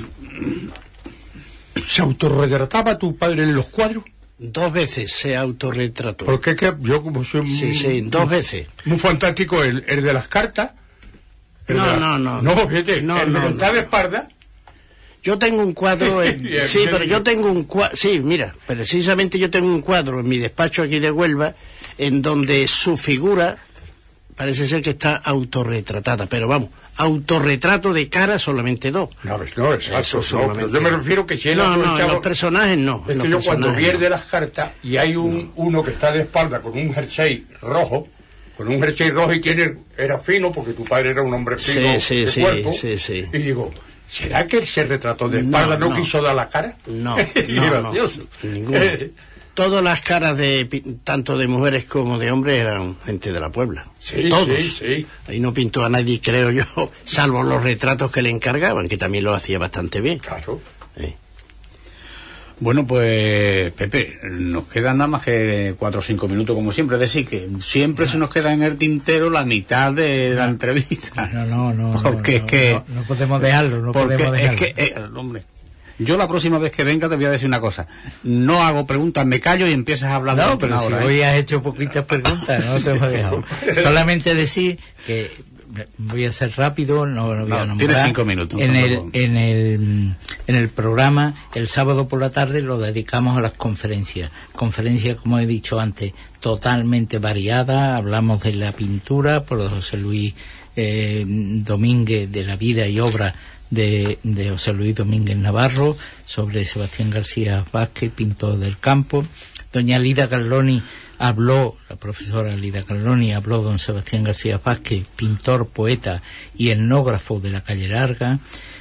¿Se autorretrataba tu padre en los cuadros? Dos veces se autorretrató. Porque es que yo, como soy muy, sí, sí, dos muy, veces. Muy fantástico, el, el de las cartas. No, la, no, no. No, fíjate, no, el no, de está no. de espalda. Yo tengo un cuadro, en, sí, pero yo tengo un cuadro, sí, mira, precisamente yo tengo un cuadro en mi despacho aquí de Huelva, en donde su figura parece ser que está autorretratada, pero vamos, autorretrato de cara solamente dos. No, no, exacto, no, pero yo me refiero que si él no, no, los personajes no. Es que yo cuando vi el de las cartas, y hay un no. uno que está de espalda con un jersey rojo, con un jersey rojo, y tiene, era fino, porque tu padre era un hombre fino sí, sí, de sí, cuerpo, sí, sí. Y digo, ¿será que él se retrató de espalda, no, no, no quiso dar la cara? No, no, no, ninguno. Todas las caras de tanto de mujeres como de hombres eran gente de la Puebla. Sí, todos. Sí, sí. Ahí no pintó a nadie, creo yo, salvo los retratos que le encargaban, que también lo hacía bastante bien. Claro. Sí. Bueno, pues, Pepe, nos quedan nada más que cuatro o cinco minutos, como siempre. Es decir, que siempre no. se nos queda en el tintero la mitad de la entrevista. No, no, no. Porque no, es que... No, no podemos dejarlo, no porque podemos dejarlo. Es que, eh, hombre, yo la próxima vez que venga te voy a decir una cosa. No hago preguntas, me callo y empiezas a hablar. No, pero si hora, hoy ¿eh? has hecho poquitas preguntas, no te hemos dejado. Solamente decir que... voy a ser rápido, no lo voy no, a nombrar. Tienes cinco minutos. En el, en el en el programa, el sábado por la tarde lo dedicamos a las conferencias. Conferencias, como he dicho antes, totalmente variadas. Hablamos de la pintura por José Luis eh, Domínguez, de la vida y obra de, de José Luis Domínguez Navarro, sobre Sebastián García Vázquez, pintor del campo. Doña Lida Carloni habló, la profesora Lida Carloni habló don Sebastián García Vázquez, pintor, poeta y etnógrafo de la calle Larga.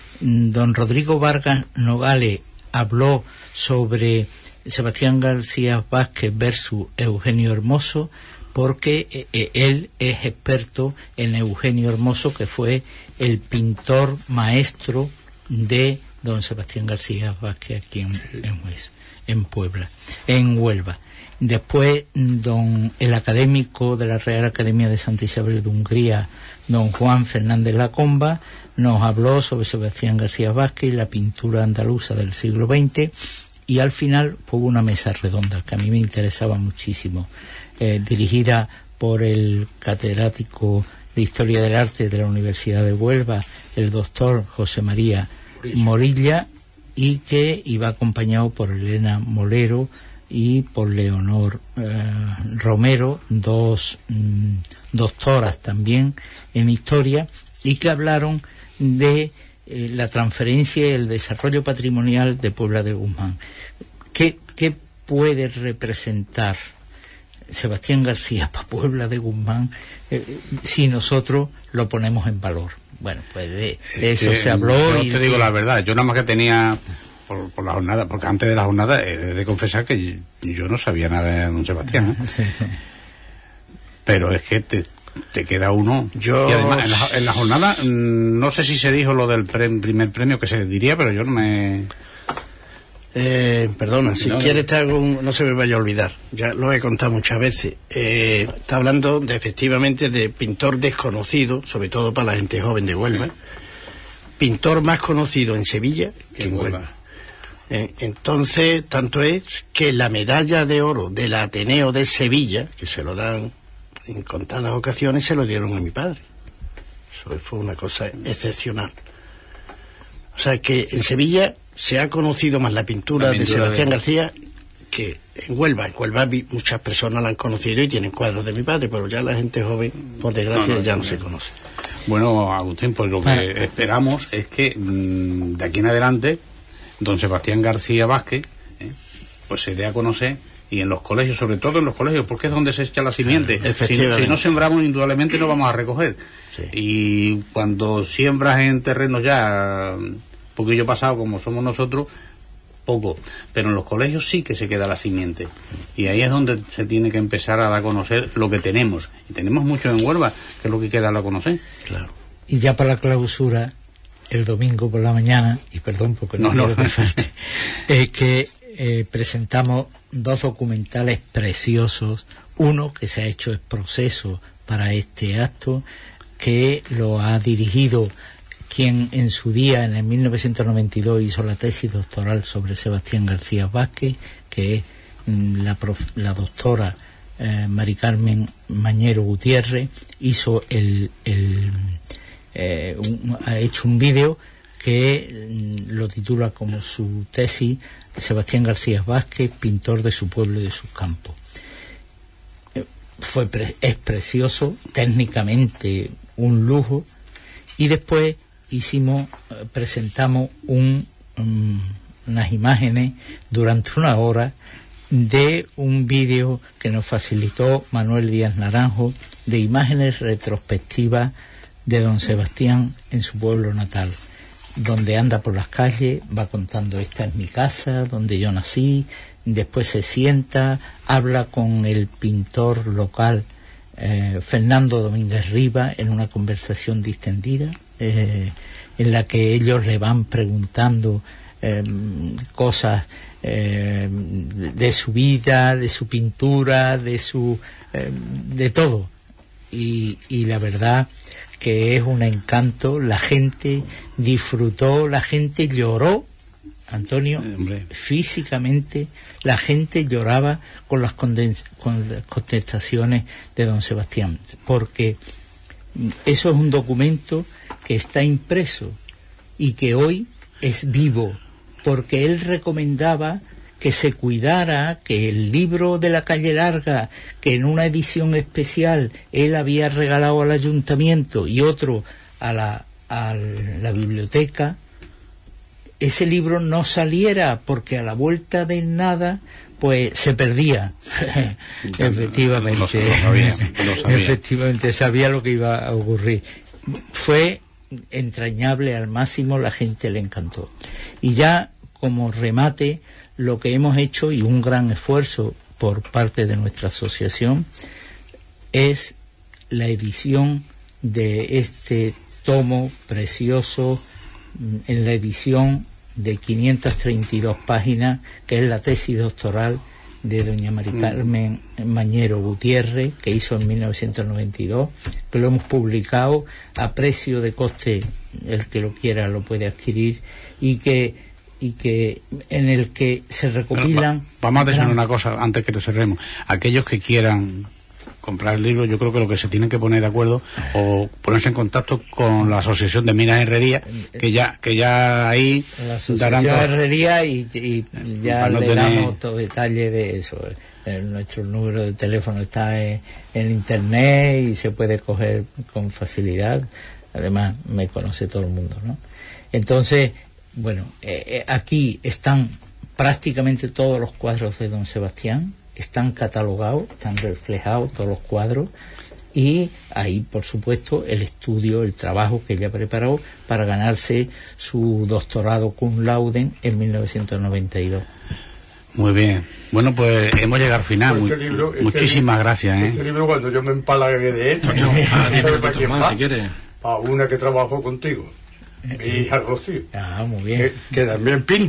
Don Rodrigo Vargas Nogales habló sobre Sebastián García Vázquez versus Eugenio Hermoso, porque eh, él es experto en Eugenio Hermoso, que fue el pintor maestro de don Sebastián García Vázquez aquí en, en, en Puebla, en Huelva. Después, don el académico de la Real Academia de Santa Isabel de Hungría, don Juan Fernández Lacomba, nos habló sobre Sebastián García Vázquez y la pintura andaluza del siglo veinte, y al final hubo una mesa redonda que a mí me interesaba muchísimo, eh, dirigida por el catedrático de Historia del Arte de la Universidad de Huelva, el doctor José María Morilla, y que iba acompañado por Elena Molero y por Leonor eh, Romero, dos mm, doctoras también en historia, y que hablaron de eh, la transferencia y el desarrollo patrimonial de Puebla de Guzmán. ¿Qué, qué puede representar Sebastián García para Puebla de Guzmán eh, si nosotros lo ponemos en valor? Bueno, pues de, de eso eh, se habló. Yo y te digo la verdad, yo nada más que tenía... Por, por la jornada, porque antes de la jornada he de confesar que yo, yo no sabía nada de don Sebastián, ¿eh? Sí, sí. Pero es que te, te queda uno. Yo... Y además en la, en la jornada no sé si se dijo lo del pre, primer premio, que se diría, pero yo no me... Eh, perdona, si no, quieres no. te hago un, no se me vaya a olvidar, ya lo he contado muchas veces. Eh, está hablando de, efectivamente, de pintor desconocido, sobre todo para la gente joven de Huelva. Sí. Pintor más conocido en Sevilla que en Huelva. Huelva. Eh, entonces, tanto es que la medalla de oro del Ateneo de Sevilla, que se lo dan en contadas ocasiones, se lo dieron a mi padre. Eso fue una cosa excepcional. O sea que en Sevilla se ha conocido más la pintura, la pintura de Sebastián de... García que en Huelva. En Huelva muchas personas la han conocido y tienen cuadros de mi padre, pero ya la gente joven, por desgracia, no, no, ya no, no se conoce. Bueno, Agustín, pues lo que ah. esperamos es que mmm, de aquí en adelante don Sebastián García Vázquez eh, pues se dé a conocer, y en los colegios, sobre todo en los colegios, porque es donde se echa la simiente. Si, si no sembramos, indudablemente no vamos a recoger. Sí. Y cuando siembras en terrenos ya un poquillo pasado, como somos nosotros, poco. Pero en los colegios sí que se queda la simiente. Y ahí es donde se tiene que empezar a dar a conocer lo que tenemos. Y tenemos mucho en Huelva, que es lo que queda a conocer. Claro. Y ya para la clausura, el domingo por la mañana, y perdón porque no, no quiero que falte, es que eh, presentamos dos documentales preciosos. Uno que se ha hecho el proceso para este acto, que lo ha dirigido quien en su día, en el mil novecientos noventa y dos, hizo la tesis doctoral sobre Sebastián García Vázquez, que es la, prof, la doctora eh, Mari Carmen Mañero Gutiérrez. Hizo el... el Eh, un, ha hecho un vídeo que mm, lo titula como su tesis, Sebastián García Vázquez, pintor de su pueblo y de sus campos. Eh, fue pre, es precioso, técnicamente un lujo. Y después hicimos, eh, presentamos un, um, unas imágenes durante una hora de un vídeo que nos facilitó Manuel Díaz Naranjo, de imágenes retrospectivas de don Sebastián en su pueblo natal, donde anda por las calles, va contando: esta es mi casa, donde yo nací. Después se sienta, habla con el pintor local eh, Fernando Domínguez Riva en una conversación distendida, eh, en la que ellos le van preguntando eh, cosas eh, de su vida, de su pintura, de su eh, de todo. Y, y la verdad que es un encanto. La gente disfrutó, la gente lloró, Antonio, eh, físicamente la gente lloraba con las condens- con las contestaciones de don Sebastián, porque eso es un documento que está impreso y que hoy es vivo, porque él recomendaba que se cuidara, que el libro de la calle Larga, que en una edición especial él había regalado al ayuntamiento y otro a la, a la biblioteca, ese libro no saliera, porque a la vuelta de nada pues se perdía. Efectivamente, lo sabía, lo sabía. Efectivamente sabía lo que iba a ocurrir. Fue entrañable al máximo, la gente le encantó. Y ya como remate, lo que hemos hecho, y un gran esfuerzo por parte de nuestra asociación, es la edición de este tomo precioso, en la edición de quinientas treinta y dos páginas, que es la tesis doctoral de doña Mari Carmen Mañero Gutiérrez, que hizo en mil novecientos noventa y dos, que lo hemos publicado a precio de coste, el que lo quiera lo puede adquirir, y que y que en el que se recopilan... Va, vamos a decir una cosa antes que lo cerremos. Aquellos que quieran comprar el libro, yo creo que lo que se tienen que poner de acuerdo o ponerse en contacto con la Asociación de Minas y Herrería, que ya que ya ahí la Asociación de Herrería, y, y ya no le tener... damos todo detalle de eso. El, nuestro número de teléfono está en, en internet y se puede coger con facilidad. Además me conoce todo el mundo, ¿no? Entonces, bueno, eh, aquí están prácticamente todos los cuadros de don Sebastián, están catalogados, están reflejados todos los cuadros, y ahí, por supuesto, el estudio, el trabajo que ella preparó para ganarse su doctorado cum laude en mil novecientos noventa y dos. Muy bien. Bueno, pues hemos llegado al final. Pues este libro, este Muchísimas libro, gracias. ¿eh? Este libro, cuando yo me empalague de esto, ¿no? Tomás, si quieres. A una que trabajó contigo, mi hija Rocío, ah, muy bien. Que, que también pinta.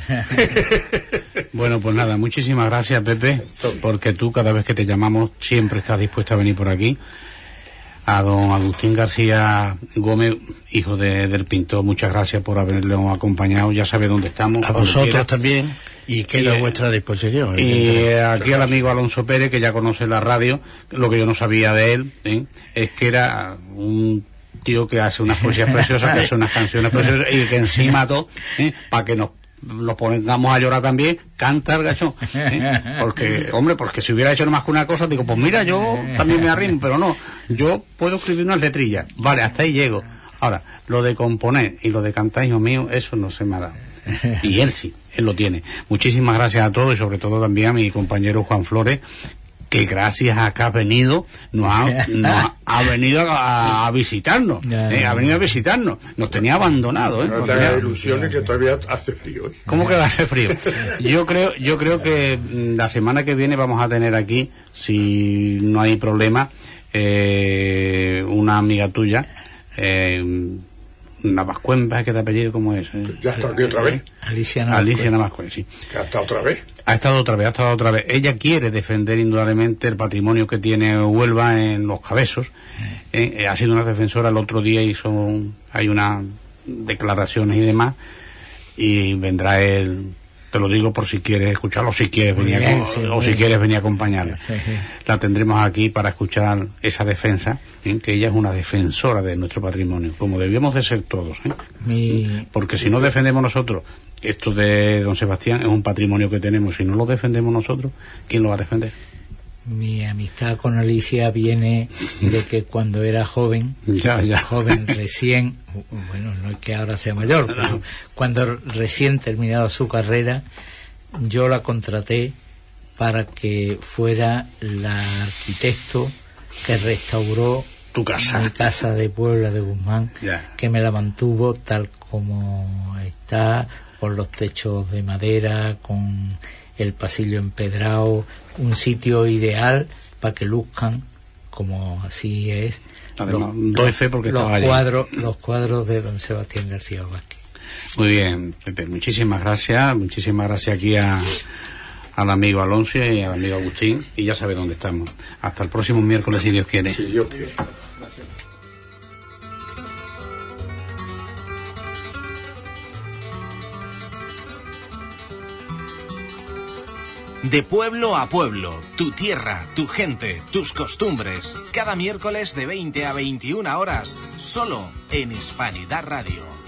Bueno, pues nada, muchísimas gracias, Pepe, porque tú cada vez que te llamamos siempre estás dispuesto a venir por aquí. A don Agustín García Gómez, hijo de, del pintor, muchas gracias por haberlo acompañado. Ya sabe dónde estamos. A vosotros quiera. También, y queda a vuestra disposición. Y aquí al amigo Alonso Pérez, que ya conoce la radio, lo que yo no sabía de él, ¿eh? es que era un tío que hace unas poesías preciosas, que hace unas canciones preciosas, y que encima todo, ¿eh? para que nos nos pongamos a llorar también, canta el gachón, ¿eh? porque, hombre, porque si hubiera hecho nomás que una cosa, digo, pues mira, yo también me arrimo, pero no, yo puedo escribir unas letrillas, vale, hasta ahí llego. Ahora, lo de componer y lo de cantar, hijo mío, eso no se me ha dado, y él sí, él lo tiene. Muchísimas gracias a todos, y sobre todo también a mi compañero Juan Flores, que gracias a que ha venido, nos ha, nos ha, ha venido a, a visitarnos, eh, ha venido a visitarnos, nos tenía abandonado, ¿eh? No te hagas ilusiones que todavía hace frío. ¿Cómo que va a hacer frío? Yo creo, yo creo que la semana que viene vamos a tener aquí, si no hay problema, eh, una amiga tuya, eh, Navascuenva, ¿qué te apellido cómo es? Ya está aquí otra vez. Alicia Navascuenva. Alicia Navascuenva, sí. Que ha estado otra vez. Ha estado otra vez, ha estado otra vez. Ella quiere defender indudablemente el patrimonio que tiene Huelva en Los Cabesos. Eh, ha sido una defensora, el otro día hizo, un, hay unas declaraciones y demás, y vendrá él, te lo digo por si quieres escucharlo, o si quieres venir, bien, a, sí, o si quieres venir a acompañarla. Sí, sí. La tendremos aquí para escuchar esa defensa, ¿eh? que ella es una defensora de nuestro patrimonio, como debíamos de ser todos. ¿eh? Mi... Porque si no defendemos nosotros, esto de don Sebastián es un patrimonio que tenemos, si no lo defendemos nosotros, ¿quién lo va a defender? Mi amistad con Alicia viene de que cuando era joven, ya, ya. joven recién, bueno, no es que ahora sea mayor, pero cuando recién terminaba su carrera, yo la contraté para que fuera la arquitecto que restauró tu casa, mi casa de Puebla de Guzmán, ya. que me la mantuvo tal como está, con los techos de madera, con el pasillo empedrado, un sitio ideal para que luzcan como así es. Además, los, doy fe porque los estaba cuadros, los cuadros de don Sebastián García Vázquez. Muy bien, Pepe, muchísimas gracias, muchísimas gracias aquí a al amigo Alonso y al amigo Agustín, y ya sabe dónde estamos. Hasta el próximo miércoles, si Dios quiere. Si Dios quiere. De pueblo a pueblo, tu tierra, tu gente, tus costumbres. Cada miércoles de veinte a veintiuna horas, solo en Hispanidad Radio.